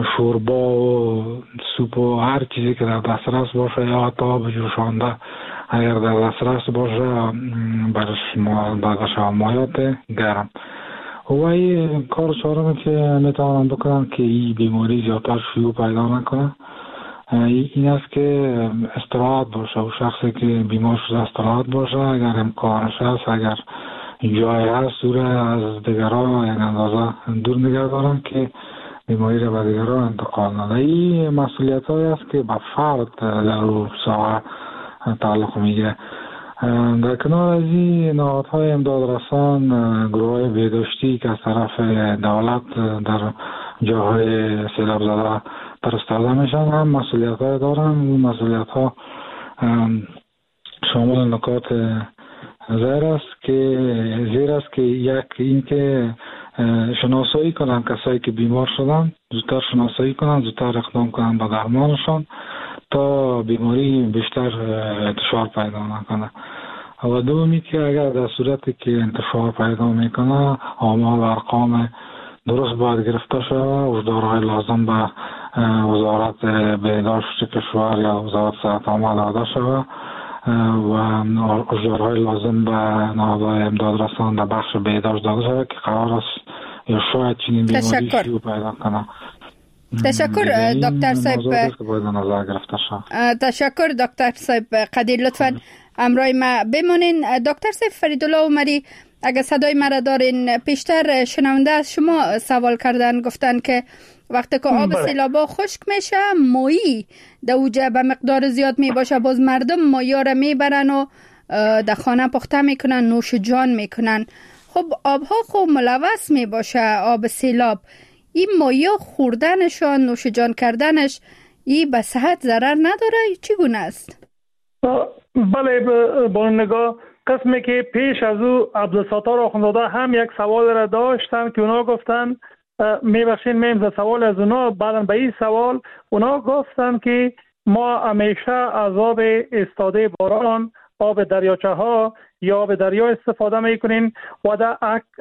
S4: شوربا و سوپ و هر چیزی که در دسترس باشه یا حتی آب جوشانده اگر در دسترس باشه برش برش مایات گرم. و این کار چهارمی که میتوانم بکنم که این بیماری زیادتر شیوع پیدا نکنه این است که استراحت باشه و شخصی که بیمار شده استراحت باشه. اگر امکانش هست، اگر جای هست، دور از دیگران یک اندازه دور نگه دارم که بیماری را به دیگران انتقال نده. این مسئولیت هایی است که به فرد در اون ساعه تعلق میگیره. در کنار از این نهادهای امداد رسان، گروه بهداشتی که از طرف دولت در جاهای سیلاب زده پرستاده میشن هم مسئولیت های دارن. اون مسئولیت ها شامل نکات زیر است که زیر است که یک این که شناسایی کنن کسایی که بیمار شدن، زودتر شناسایی کنن، زودتر اقدام کنن به درمانشان تا بیماری بیشتر انتشار پیدا نکنه. و دومی که اگر در صورتی که انتشار پیدا میکنه آمار و ارقام درست باید گرفته شود، هشدارهای لازم به وزارت بهداشت کشور یا وزارت صحت عامه داده شود و هشدارهای لازم به نهادهای امداد رسان در بخش بهداشت داده شود که قرار است یا شاید چنین بیماری شیوع پیدا کنه.
S3: تشکر دکتر صاحب. تشکر دکتر صاحب قدیر. لطفاً امرای ما بمانین. دکتر صاحب فریدالله عمری، اگر صدای مرا دارین، پیشتر شنونده از شما سوال کردن، گفتن که وقتی که آب سیلابا خشک میشه مایی در اوجه به مقدار زیاد می باشه، باز مردم مایا را میبرن و در خانه پخته میکنن، نوش جان میکنن. خب آبها خوب ملوث می باشه، آب سیلاب، این مایا خوردنشان، نوش جان کردنش، این به صحت ضرر نداره؟ چگونه است؟
S7: بله با نگاه قسمی که پیش از او عبدالستار آخوندزاده هم یک سوال را داشتن که اونا گفتن، میبخشین میم ز سوال از اونا، بعدن به این سوال اونا گفتن که ما همیشه از آب استاده باران، آب دریاچه ها یا آب دریا استفاده میکنین و در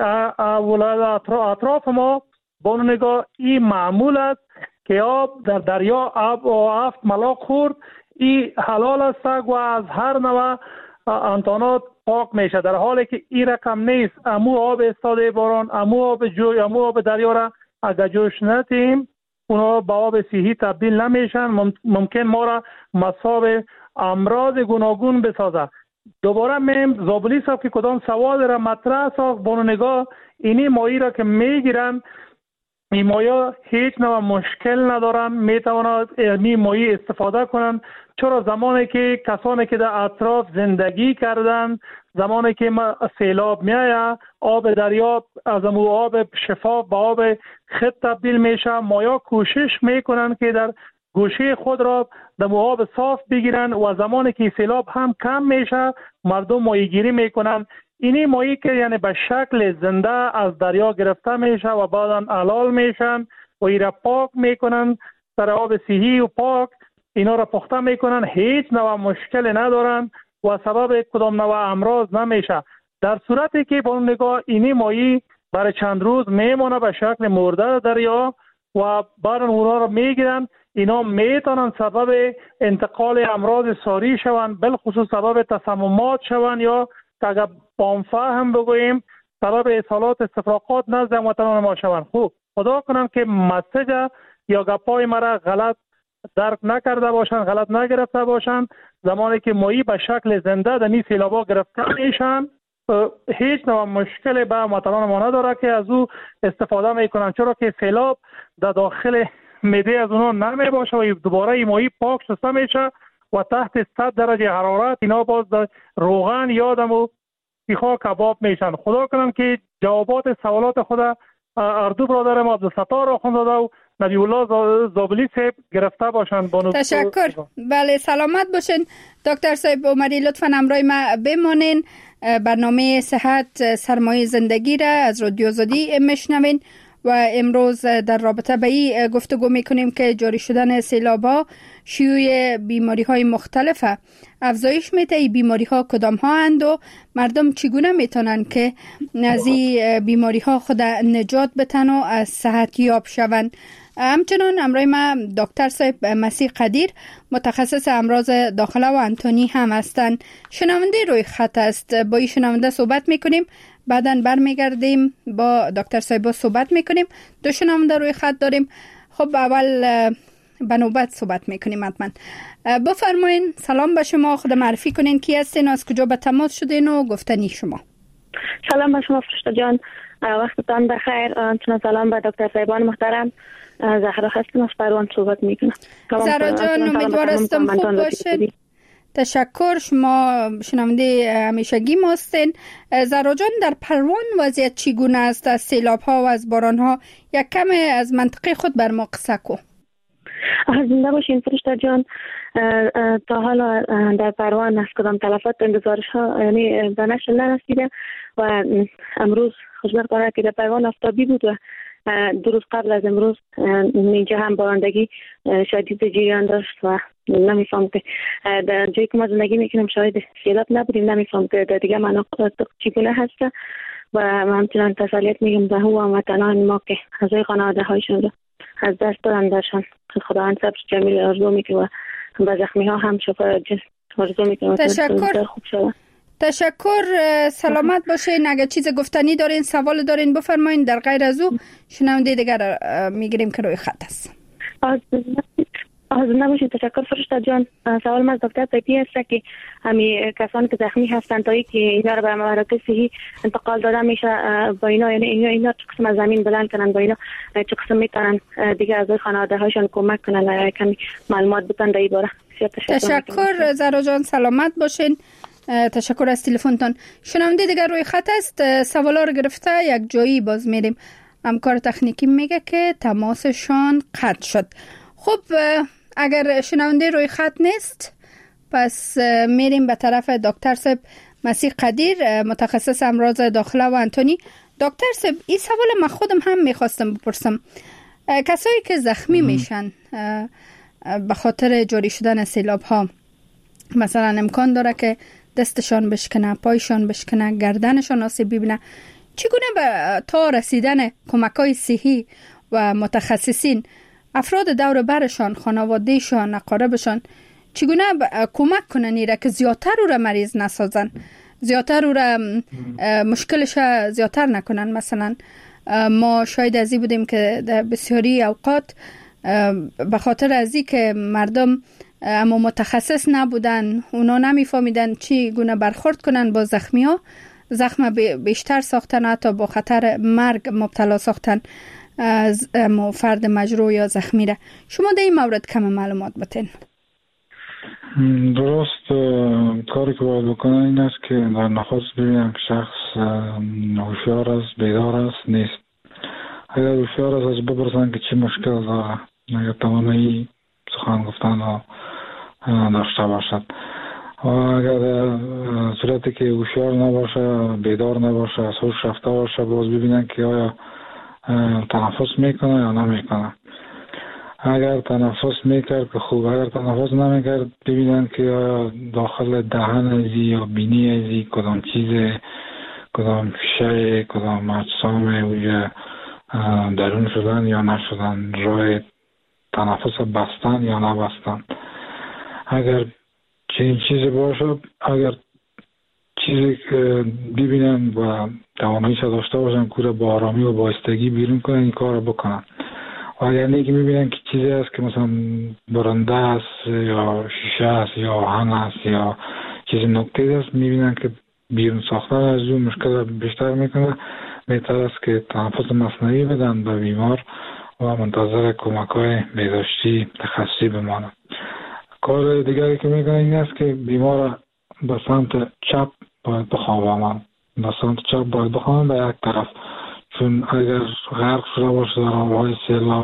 S7: اطراف ما با نگاه این معمول است که آب در دریا آب و هفت ملاق خورد، این حلال است و از هر نوع انتانات پاک میشه، در حالی که این رقم نیست. امو آب استاده باران، امو آب جوی، امو آب دریا را اگر جوش ندیم اونا با آب صحی تبدیل نمیشن، ممکن ما را مصاب امراض گوناگون بسازه. دوباره میم زابلی صاحب که کدام سوال را مطرح ساخت، با نگاه اینی مایی را که میگیرن، این مایا هیچ نوع مشکل ندارن، میتوانند می مایی استفاده کنند. چرا زمانی که کسانی که در اطراف زندگی کردن، زمانی که سیلاب میایه، آب دریا از امو آب شفاف به آب خط تبدیل میشه، مایا کوشش میکنن که در گوشه خود را در آب صاف بگیرن و زمانی که سیلاب هم کم میشه مردم ماهی گیری میکنن. اینی ماهی که یعنی به شکل زنده از دریا گرفته میشه و بعدا حلال میشن و ایرا پاک میکنن، در آب صحی و پاک اینا را پخته میکنن، هیچ نوع مشکل ندارن و سبب کدام نوع امراض نمیشه. در صورتی که با نگاه اینی ماهی برای چند روز میمونه به شکل مرده دریا و بعد اونا را میگیرن، اینا میتونن سبب انتقال امراض ساری شوند، بالخصوص سبب تسممات شوند یا اگر بانفه هم بگوییم سبب اصالات استفراغات نزد هموطنان ما شوند. خوب خدا کنم که مسیج یا گپای مرا غلط درک نکرده باشند، غلط نگرفته باشند. زمانی که ماهی به شکل زنده در این سیلابا گرفته میشن هیچ نوع مشکلی به هموطنان ما نداره که از او استفاده میکنن، چرا که سیلاب در داخل معده از اونا نمی باشه و دوباره این ماهی پاک شسته میشه و تحت صد درجه حرارت اینا باز در روغن یادم و سیخا کباب میشن. خدا کنم که جوابات سوالات خود اردو برادر ما عبدالستار آخوندزاده و نبی الله زابلی صاحب گرفته باشن.
S3: تشکر. بله سلامت باشین دکتر صاحب عمری. لطفا همراه ما بمانین. برنامه صحت سرمایه زندگی را از رادیو آزادی میشنوین و امروز در رابطه به این گفتگو میکنیم که جاری شدن سیلاب‌ها شیوع بیماری‌های مختلفه افزایش میده. این بیماری‌ها کدام ها اند و مردم چگونه میتونن که از این بیماری‌ها خود نجات بتن و از صحت یاب شوند؟ همچنان همراه ما دکتر صاحب مسیح قدیر متخصص امراض داخله و انتونی هم هستند. شنونده روی خط است، با این شنونده صحبت میکنیم، بعداً برمیگردیم با دکتر صاحب صحبت میکنیم. دو شنونده روی خط داریم. خب اول به نوبت صحبت میکنیم. حتما بفرمایین. سلام به شما، خود معرفی کنین کی هستین، از کجا به تماس شدین و گفتنی شما.
S10: سلام به شما فرشته جان، وقتتان بخیر. چون سلام به دکتر صاحبان محترم. زهرا هستم، از پروان صحبت میکنم.
S3: زهرا جان امیدوار هستم خوب باشین. تشکر، شما شنونده همیشگی ما هستین. زهرا جان، در پروان وضعیت چگونه است؟ از سیلاب ها و از باران ها یک کم از منطقه خود بر ما قصه کو.
S10: زنده باشین فرشته جان. تا حالا در پروان از کدام تلفات انتظارش ها یعنی به نشر نرسیده و امروز خوشبختانه که در پروان آفتابی بود و دو روز قبل از امروز اینجا هم بارندگی شدید جریان داشت و نمیفهم که در جایی که ما زندگی میکنیم شاید سیلاب نبودیم، نمیفهم که در دیگه مناطق چگونه هست و همچنان تسلیت میگم به هو هموطنان ما که اعضای خانواده هایشون رو از دست دادن درشان خداوند صبر جمیل آرزو میکنه و به زخمی ها هم شفا آرزو میکنه.
S3: تشکر.
S10: خوب شد.
S3: تشکر، سلامت باشین. اگر چیز گفتنی دارین، سوال دارین بفرمایین. در غیر از او شنونده دیگر میگیریم که روی خط است.
S10: حاضر نباشید. تشکر فرشته جان. سوال من از دکتر پیپی است که همی کسانی که زخمی هستند تا که اینا رو به مراکز صحی انتقال داده میشه با اینا، یعنی اینا اینا چه قسم از زمین بلند کنن، با اینا چه قسم میتونن دیگه از خانواده هاشون کمک کنن، کمی معلومات بدن در این باره.
S3: تشکر زهرا جان، سلامت باشین. تشکر از تلفنتان. شنونده دیگر روی خط است، سوالا رو گرفته یک جایی باز میریم. همکار تکنیکی میگه که تماسشان قطع شد. خب اگر شنونده روی خط نیست پس میریم به طرف دکتر صاحب مسیح قدیر متخصص امراض داخله و انتونی. دکتر صاحب، این سوال من خودم هم میخواستم بپرسم. کسایی که زخمی میشن به خاطر جاری شدن سیلاب ها، مثلا امکان داره که دستشان بشکنه، پایشان بشکنه، گردنشان آسیب ببینه، چگونه به تا رسیدن کمک‌های صحی و متخصصین افراد دور برشان، خانوادهشان، اقاربشان چگونه کمک کنن ایره که زیادتر او را مریض نسازن، زیادتر او را مشکلش زیادتر نکنن. مثلا ما شاید ازی بودیم که در بسیاری اوقات به خاطر ازی که مردم اما متخصص نبودن، اونا نمیفهمیدن چی گونه برخورد کنن با زخمی ها، زخم بیشتر ساختن، حتی با خطر مرگ مبتلا ساختن از فرد مجروح یا زخمی را. شما در این مورد کم معلومات بتین.
S4: درست. کاری که باید بکنن این است که در نخست ببینن که شخص هوشیار است، بیدار است، نیست. اگر هوشیار است از بپرسن که چی مشکل داره، اگر توانایی سخن گفتن داشته باشد. و اگر صورتی که هوشیار نباشه، بیدار نباشه، از هوش رفته باشه، باز ببینن که آیا تنفس میکنه یا نمیکنه. اگر تنفس میکرد که خوب، اگر تنفس نمیکرد ببینن که آیا داخل دهن ازی یا بینی ازی کدام چیز، کدام شی، کدام اجسام اوجه درون شدن یا نشدن، راه تنفس بستن یا نبستن. اگر چنین چیزی باشه، اگر چیزی که ببینن و تواناییش داشته باشن که با آرامی و بایستگی بیرون کنن، این کار رو بکنن. و اگر نه که ببینن که چیزی است که مثلا برنده است یا شیشه است یا آهن است یا چیزی نکته است، میبینن که بیرون ساختن از اون مشکل بیشتر میکنه، بهتر است که تنفس مصنوعی بدن به بیمار و منتظر کمک‌های بهداشتی تخصصی بمانند. کار دیگری که میکنه این است که بیمار به سمت چپ باید بخوابانند، به سمت چپ باید بخوابانند به یک طرف، چون اگر غرق شده باشه در آبهای سیلاب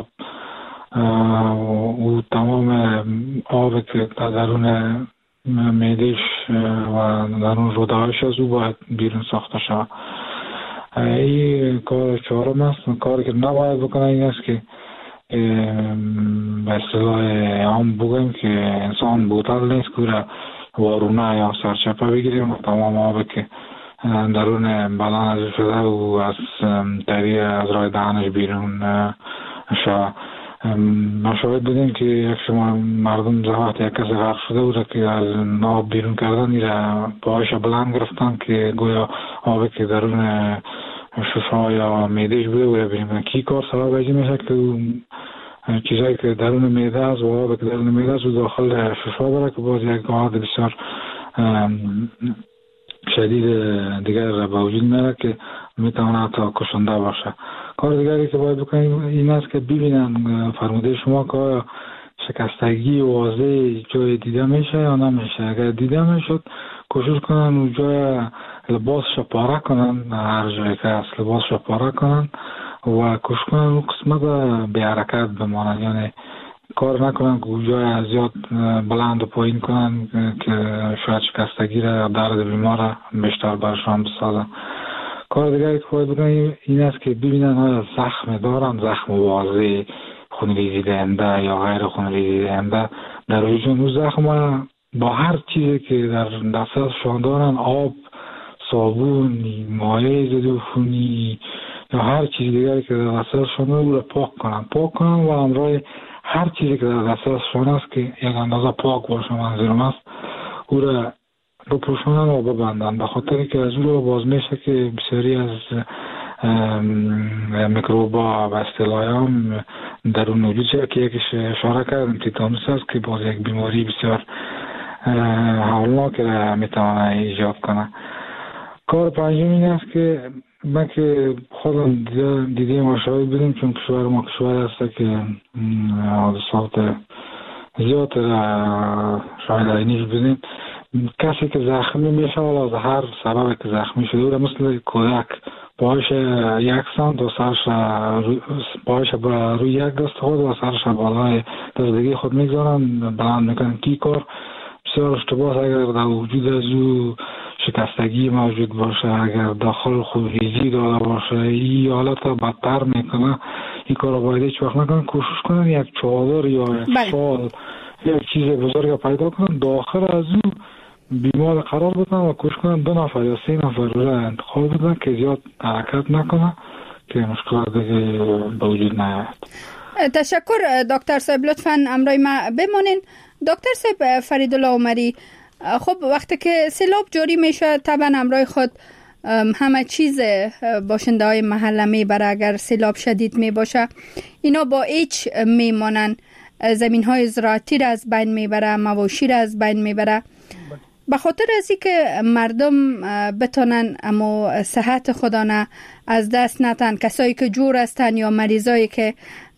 S4: او تمام آب که در درون معده‌اش و درون روده‌هاش از او باید بیرون ساخته شود. این کار چهارم است. کاری که نباید بکنه این است که به اصطلاح عام بگیم که انسان بوتل نیست که وارونه یا سرچپه بگیریم و تمام آب که درون بدن از شده و از طریق از راه دهنش بیرون شود. ما شاهد بودیم که یک شما مردم زحمت یک کسی غرق شده بود که از آب بیرون کردن ایره پاهاش بلند گرفتن که گویا آبی که درون ششا یا میدهش بوده و ببینیم کی کار سبب ایجی میشه که چیزایی که درون میده است و آبی که درون میده است و داخل ششا داره که باز یک آب بسیار شدید دیگر به وجود میاره که میتونه حتی کشنده باشه. کار دیگری که باید بکنیم این است که ببینن فرموده شما که شکستگی واضح جای دیده میشه یا نمیشه. اگر دیده میشد کوشش کنن اونجا لباسش پاره کنن، هر جایی که هست لباسش پاره کنن و کوشش کنن اون قسمت به حرکت بمانن، یعنی کار نکنن که اونجا زیاد بلند و پایین کنن که شاید شکستگی را درد بیمار بیشتر برشان بسازن. کار دیگری که باید بکنن این است که ببینن آیا زخم دارن، زخم واضح خونریزی دهنده یا غیر خونریزی دهنده در وجود اون زخم با هر چیزی که در دسترسشان دارن، آب، صابون، مایع ضد عفونی یا هر چیز دیگری که در دسترسشان دارن او را پاک کنن پاک کنن و همراه هر چیزی که در دسترسشان است که یک اندازه پاک باشه منظورم است او را بپوشونن و ببندن، به خاطر که از او را باز میشه که بسیاری از میکروبا و اصطلاحی هم در اون وجود شد که یکیش اشاره کردم تیتانوس است که باز یک بیماری بسیار هولناک را میتونه ایجاد کنه. کار پنجم این است که من که خودم دیدیم و شاهد بودیم چون کشور ما کشور است که حادثات زیاد شاهد اینیش بودیم، کسی که زخمی میشه ولی از هر سبب که زخمی شده بود مثل کودک پاهاش یک سانت و سرش پاهاش روی یک دست خود و سرش بالای دستگی خود میگذارن بلند میکنن. کی کار بسیار اشتباه اگر در وجود از او شکستگی موجود باشه، اگر داخل خونریزی داده باشه این حالت بدتر میکنه. این کار رو باید هیچ وقت نکنن. کوشش کنن یک چادر یا یک شال یک چیز بزرگ پیدا کنن داخل از او بیمار قرار بدن و کوشش کنن دو نفر یا سه نفر رو انتخاب بدن که زیاد حرکت نکنه که مشکلات دیگه به وجود نیاد.
S3: تشکر دکتر صاحب، لطفاً امرای ما بمونین. دکتر صاحب فریدالله عمری، خب وقتی که سیلاب جاری میشه طبعا امرای خود همه چیز باشنده های محله میبره. اگر سیلاب شدید میباشه اینا با ایچ میمانن، زمین های زراعتی را از بین میبره، مواشی را از بین میبره. به خاطر از اینکه مردم بتونن اما صحت خودانه از دست نتن، کسایی که جور هستن یا مریضایی که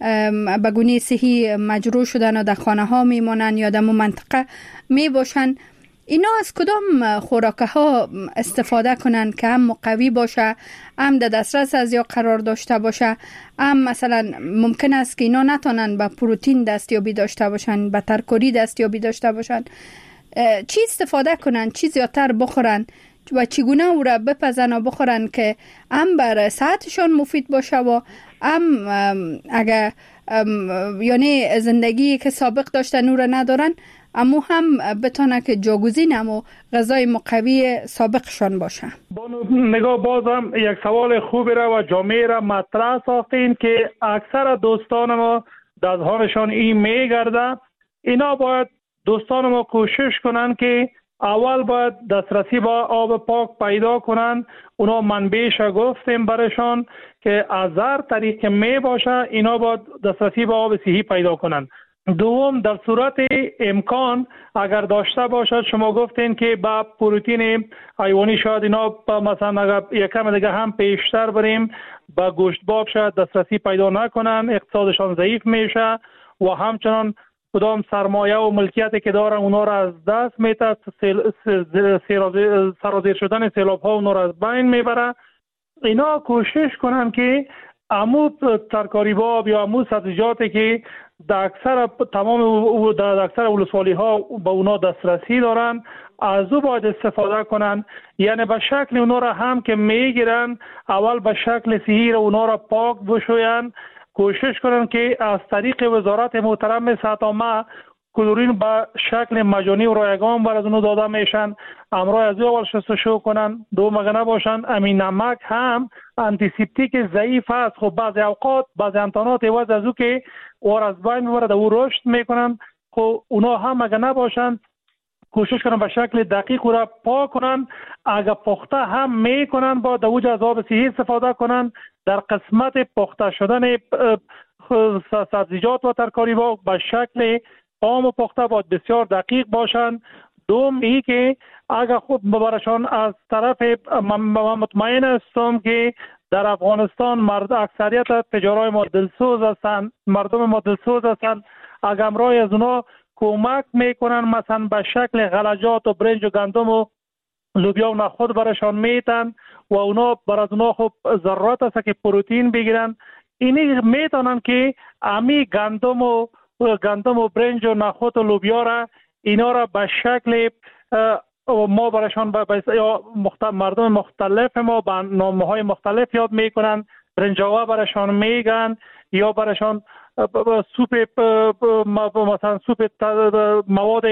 S3: به گونه صحی مجروح شدن و در خانه ها میمونن یا در منطقه میباشن، اینا از کدام خوراکه ها استفاده کنن که هم قوی باشه، هم در دسترس از یا قرار داشته باشه، هم مثلا ممکن است که اینا نتونن به پروتئین دستیابی داشته باشن، به ترکاری دستیابی داشته باشن. چی استفاده کنن، چی زیادتر بخورن و چگونه او را بپزن و بخورن که هم بر صحتشان مفید باشه و هم اگر یعنی زندگی که سابق داشتن او را ندارن اما هم بتونه که جاگزین و غذای مقوی سابقشان باشه.
S7: نگاه بازم یک سوال خوبی را و جامعه را مطرح ساختین که اکثر دوستان ما دستهانشان این میگرده. اینا باید دوستان ما کوشش کنن که اول باید دسترسی با آب پاک پیدا کنن. اونا منبعش گفتیم برشان که از هر طریق می باشه اینا باید دسترسی با آب صحی پیدا کنن. دوم، در صورت امکان اگر داشته باشد، شما گفتین که با پروتئین حیوانی شاید اینا مثلا اگر یکم دیگه هم پیشتر بریم با گوشت باب شاید دسترسی پیدا نکنن، اقتصادشان ضعیف میشه و همچنان کدام سرمایه و ملکیتی که دارن اونا را از دست میده، سرازیر شدن سیلاب ها اونا را از بین میبره. اینا کوشش کنن که امو ترکاری باب یا امو سبزیجاتی که در اکثر تمام در اکثر ولسوالی ها به اونا دسترسی دارن از او باید استفاده کنن. یعنی به شکل اونا را هم که میگیرن اول به شکل صحیح اونا را پاک بشوین، کوشش کنن که از طریق وزارت محترم صحت عامه کلورین به شکل مجانی و رایگان بر از اونو داده میشن. امرای از اول شستشو کنن. دوم اگه نباشن امین نمک هم انتیسپتیک ضعیف است. خب بعضی اوقات بعضی امتحانات عوض از او که اور از بین میبرد او رشد میکنن. خب اونا هم اگه نباشن کوشش کنن به شکل دقیق او را پاک کنن. اگه پخته هم میکنن با دوج از آب سیاه استفاده کنن. در قسمت پخته شدن سبزیجات و ترکاری با به شکل عام و پخته باید بسیار دقیق باشند. دوم ای که اگر خوب برشان از طرف مطمئن هستم که در افغانستان مرد اکثریت تجارای ما دلسوز هستند، مردم ما دلسوز هستند. اگر امرای از اونا کمک میکنن مثلا به شکل غلجات و برنج و گندم و لوبیا و نخود برشان میتن و اونا بر از اونا خوب ضرورت است که پروتئین بگیرن. اینی میتونن که امی گندم و گندم و برنج و نخود و لوبیا را اینا را به شکل ما برشان یا مردم مختلف ما به نامهای مختلف یاد میکنن. برنجاوا برشان میگن یا برشان سوپ مثلا سوپ مواد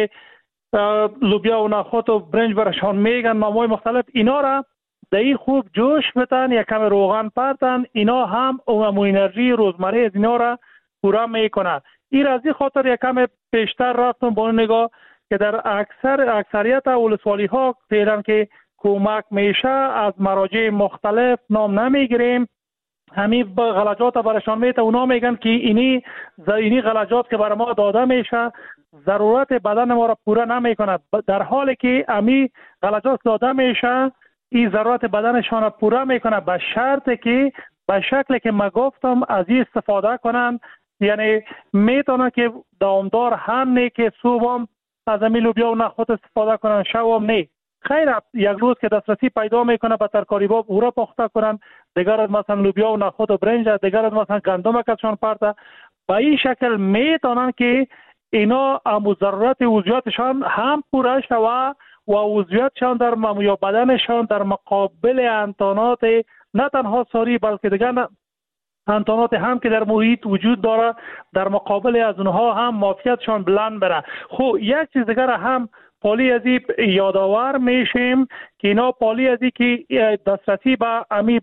S7: لوبیا و نخود و برنج برشان میگن نامهای مختلف. اینا را دایی خوب جوش بتن یا کم روغن پرتن. اینا هم امو انرژی روزمره از اینا را پورا میکنه. این از این خاطر یکم پیشتر رفتم با نگاه که در اکثر اکثریت ولسوالی ها فعلا که کمک میشه از مراجع مختلف نام نمیگیریم. همین غلجات برشان میته اونا میگن که اینی اینی غلجات که برای ما داده میشه ضرورت بدن ما را پورا نمیکنه. در حالی که امی غلجات داده میشه این ضرورت بدنشان را پورا میکنه به شرطی که به شکلی که ما گفتم از این استفاده کنن. یعنی میتونه که دامدار هم نه که صبح از امی لوبیا و نخود استفاده کنن شب نه. خیر یک روز که دسترسی پیدا میکنه به ترکاری باب او را پخته کنن. دیگر از مثلا لوبیا و نخود و برنج، دیگر از مثلا گندم کشان پرته. به این شکل میتونن که اینا امو ضرورت عضویاتشان هم پوره شوه و عضویاتشان در یا بدنشان در مقابل امتحانات نه تنها ساری بلکه دیگر امتحانات هم که در محیط وجود داره در مقابل از اونها هم معافیتشان بلند بره. خب یک چیز دیگر هم پالی از این یادآور میشیم که اینا پالی از این که دسترسی به امی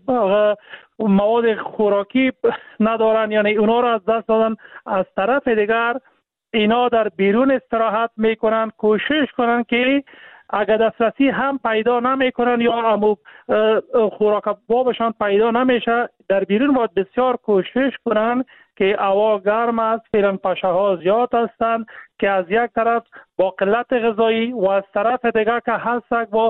S7: مواد خوراکی ندارن، یعنی اونا را از دست دادن. از طرف دیگر اینا در بیرون استراحت میکنن. کوشش کنن که اگر دسترسی هم پیدا نمیکنن یا امو خوراک بابشان پیدا نمیشه در بیرون باید بسیار کوشش کنن که هوا گرم است. فعلا پشه ها زیاد هستند که از یک طرف با قلت غذایی و از طرف دیگر که هست با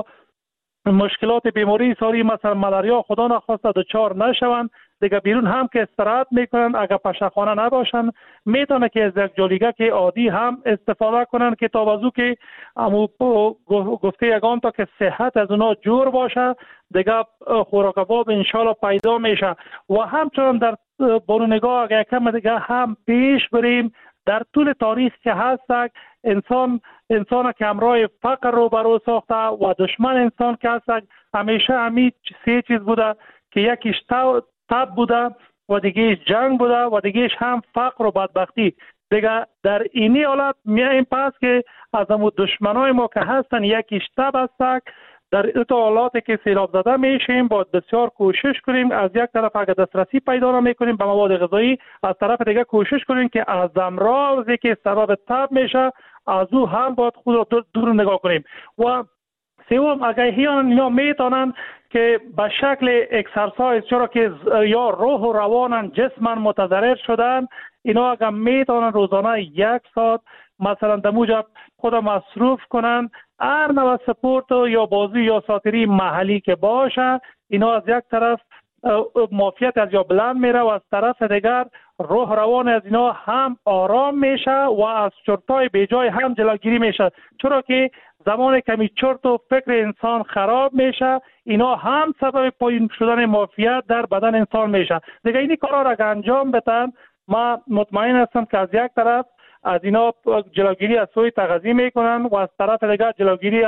S7: مشکلات بیماری ساری مثلا ملاریا خدا نخواسته دچار نشوند. دیگه بیرون هم که استراحت میکنن اگر پشهخانه نباشن میتونه که از یک جالیگه که عادی هم استفاده کنن که تا وضو که امو گفته یگان تا که صحت از اونا جور باشه دیگه خوراک باب انشالله پیدا میشه. و همچنان در برونگاه اگر کم دیگه هم پیش بریم در طول تاریخ که هست انسان انسان که همراه فقر رو برو ساخته و دشمن انسان که هست همیشه همین سه چیز بوده که یکیش تب بوده و دیگهش جنگ بوده و دیگهش هم فقر و بدبختی. دیگه در اینی حالت میایم پس که از همون دشمنای ما که هستن یکیش تب هست. در این حالاتی که سیلاب زده میشیم باید بسیار کوشش کنیم از یک طرف اگر دسترسی پیدا نمیکنیم به مواد غذایی از طرف دیگه کوشش کنیم که از امراضی که سبب تب میشه از او هم باید خود را دور, دور نگاه کنیم. و سوم اگر اینا میتونن که به شکل اکسرسایز چرا که یا روح و روانن جسمن متضرر شدن اینا اگر میتونن روزانه یک ساعت مثلا در موجب خود مصروف کنن هر نوع سپورت یا بازی یا ساتری محلی که باشه اینا از یک طرف معافیت از یا بلند میره و از طرف دیگر روح روان از اینا هم آرام میشه و از چرتای بیجای هم جلوگیری میشه. چرا که زمان کمی چرت و فکر انسان خراب میشه اینا هم سبب پایین شدن معافیت در بدن انسان میشه. دیگه اینی کارا را انجام بدن ما مطمئن هستم که از یک طرف از اینا جلوگیری از سوی تغذیه میکنن و از طرف دیگر جلوگیری از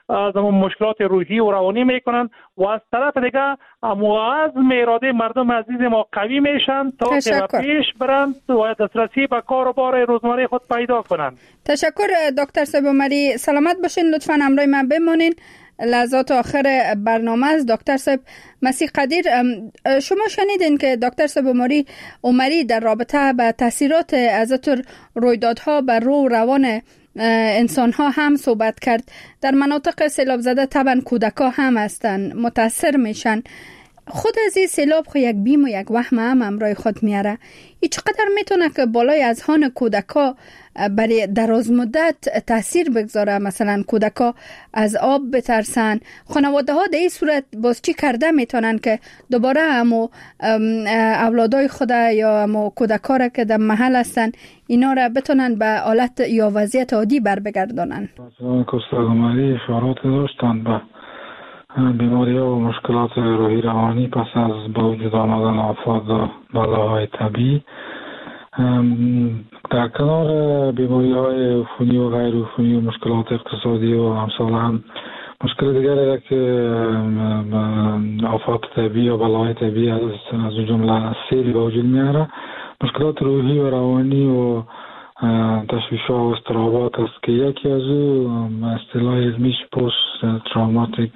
S7: از مشکلات روحی و روانی میکنن و از طرف دیگه عزم اراده مردم عزیز ما قوی میشن تا که پیش برند و دسترسی به کار و بار روزمره خود پیدا کنند.
S3: تشکر دکتر صاحب عمری، سلامت باشین، لطفاً همراه من بمانین. لحظات آخر برنامه است. دکتر صاحب مسیح قدیر، شما شنیدین که دکتر صاحب عمری عمری در رابطه با تاثیرات از رویدادها بر روح و روان انسان ها هم صحبت کرد. در مناطق سیلاب زده طبعا کودکا هم هستن، متاثر میشن. خود از این سیلاب خو یک بیم و یک وهم هم همراه خود میاره. ای چقدر میتونه که بالای اذهان کودکا برای دراز مدت تاثیر بگذاره؟ مثلا کودکا از آب بترسن، خانواده ها در این صورت باز چی کرده میتونن که دوباره همو اولادای خود یا همو کودکا را که در محل هستن اینا را بتونن به حالت یا وضعیت عادی بر بگردانن؟
S4: کستگماری اشارات داشتن به بیماری ها و مشکلات روحی روانی پس از با وجود آمدن آفات و بلاهای طبیعی. در کنار بیماری های عفونی و غیر عفونی و مشکلات اقتصادی و امثال هم مشکل دیگری که آفات طبیعی و بلاهای طبیعی از از جمله سیل به وجود میاره، مشکلات روحی و روانی و تشویش‌ها و اضطرابات است که یکی از او اصطلاح علمیش پست تروماتیک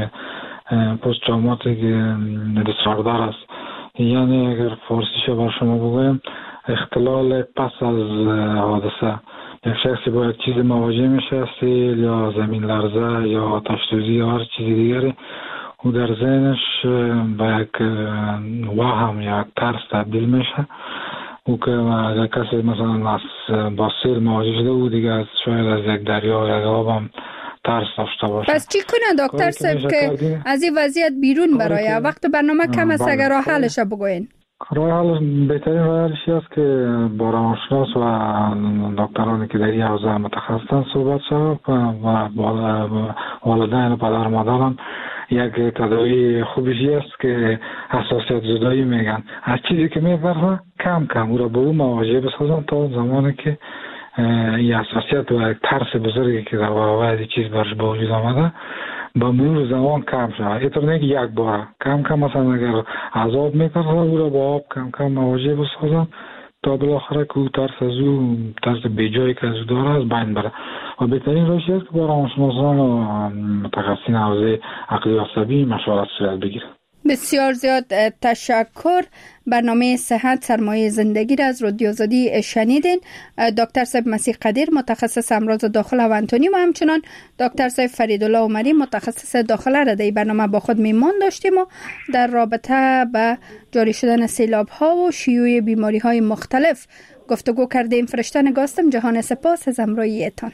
S4: پست تروماتیک دیسوردر است. یعنی اگر فارسیش بر شما بگویم اختلال پس از حادثه. یک شخصی با یک چیز مواجه میشه، سیل یا زمین لرزه یا آتش سوزی یا هر چیز دیگری، او در ذهنش به یک وهم یا یک ترس تبدیل میشه. او که اگر کسی مثلا با سیل مواجه شده او دیگه از شاید از یک دریا یا یک آب هم ترس داشته باشه.
S3: پس چی کنه دکتر صاحب که از این وضعیت بیرون برای وقت برنامه کم است؟ اگر راه حلش بگوین.
S4: راه حل بهترین راه حلش است که با روانشناس و دکترانی که در این حوزه متخصصن صحبت شود و والدین و پدر مادران یک تداوی خوبی است که حساسیت زدایی میگن. از چیزی که میفرمه کم کم او را به اون مواجه بسازن تا زمانی که این حساسیت و یک ترس بزرگی که در برابر این چیز برش به وجود آمده با مرور زمان کم شود. اینطور نه که یک بار کم کم مثلا اگر عذاب میترسه او را با آب کم کم مواجه بسازن تا بالاخره که او ترس از او ترس بیجایی که از او داره از بین بره. و بهترین روشی است که با روانشناسان و متخصصین حوزه عقلی و عصبی مشورت صورت بگیره.
S3: بسیار زیاد تشکر. برنامه صحت سرمایه زندگی را از رادیو آزادی شنیدین. دکتر صاحب مسیح قدیر متخصص امراض داخله و انتونی و همچنان دکتر صاحب فریدالله عمری متخصص داخله را در برنامه با خود میمان داشتیم و در رابطه به جاری شدن سیلاب ها و شیوع بیماری های مختلف گفتگو کردیم. فرشته نگاستم. جهان سپاس از همراهیتان.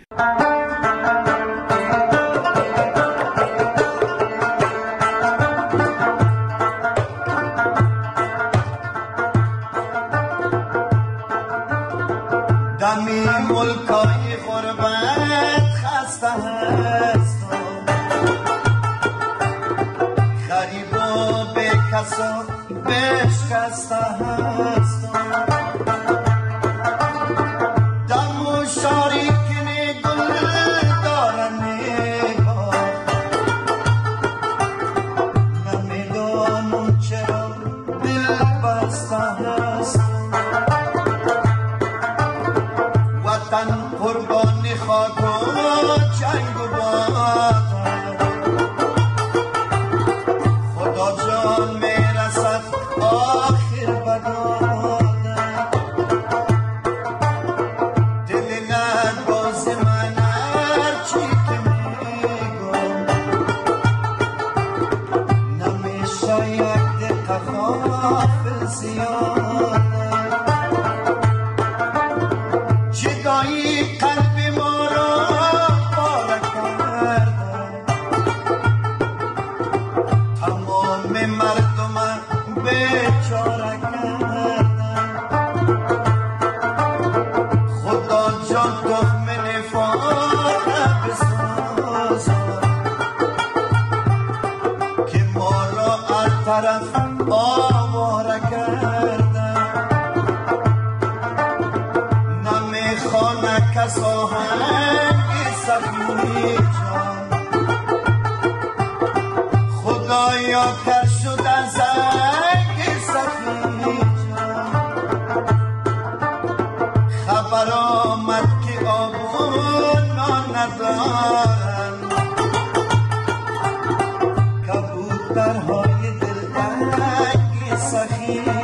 S11: دمی ملکای غربت خسته هست، غریب و به کسا بشکسته هست. دم و شاری کنه گل دارن نگاه، نمیدانم چرا دل بسته هست. وطن قربان خاک و جنگ و باد، خدا جان میرسد آخر بداد. دل نگاز من هرچی که میگم نمیشه یک دقیقه غافل زیاد. جدایی قلب ما را پاره کرده، تمام مردم بیچاره کرده. خدا جان تخم نفاق بسازد که ما را از طرف آواره کرده. نمیخوانه کس آهنگ سخنی جان، دنیا تر شد از زنگ سخی جان خبر آمد که آبونا ندارن کبوترهای دلتنگ سخی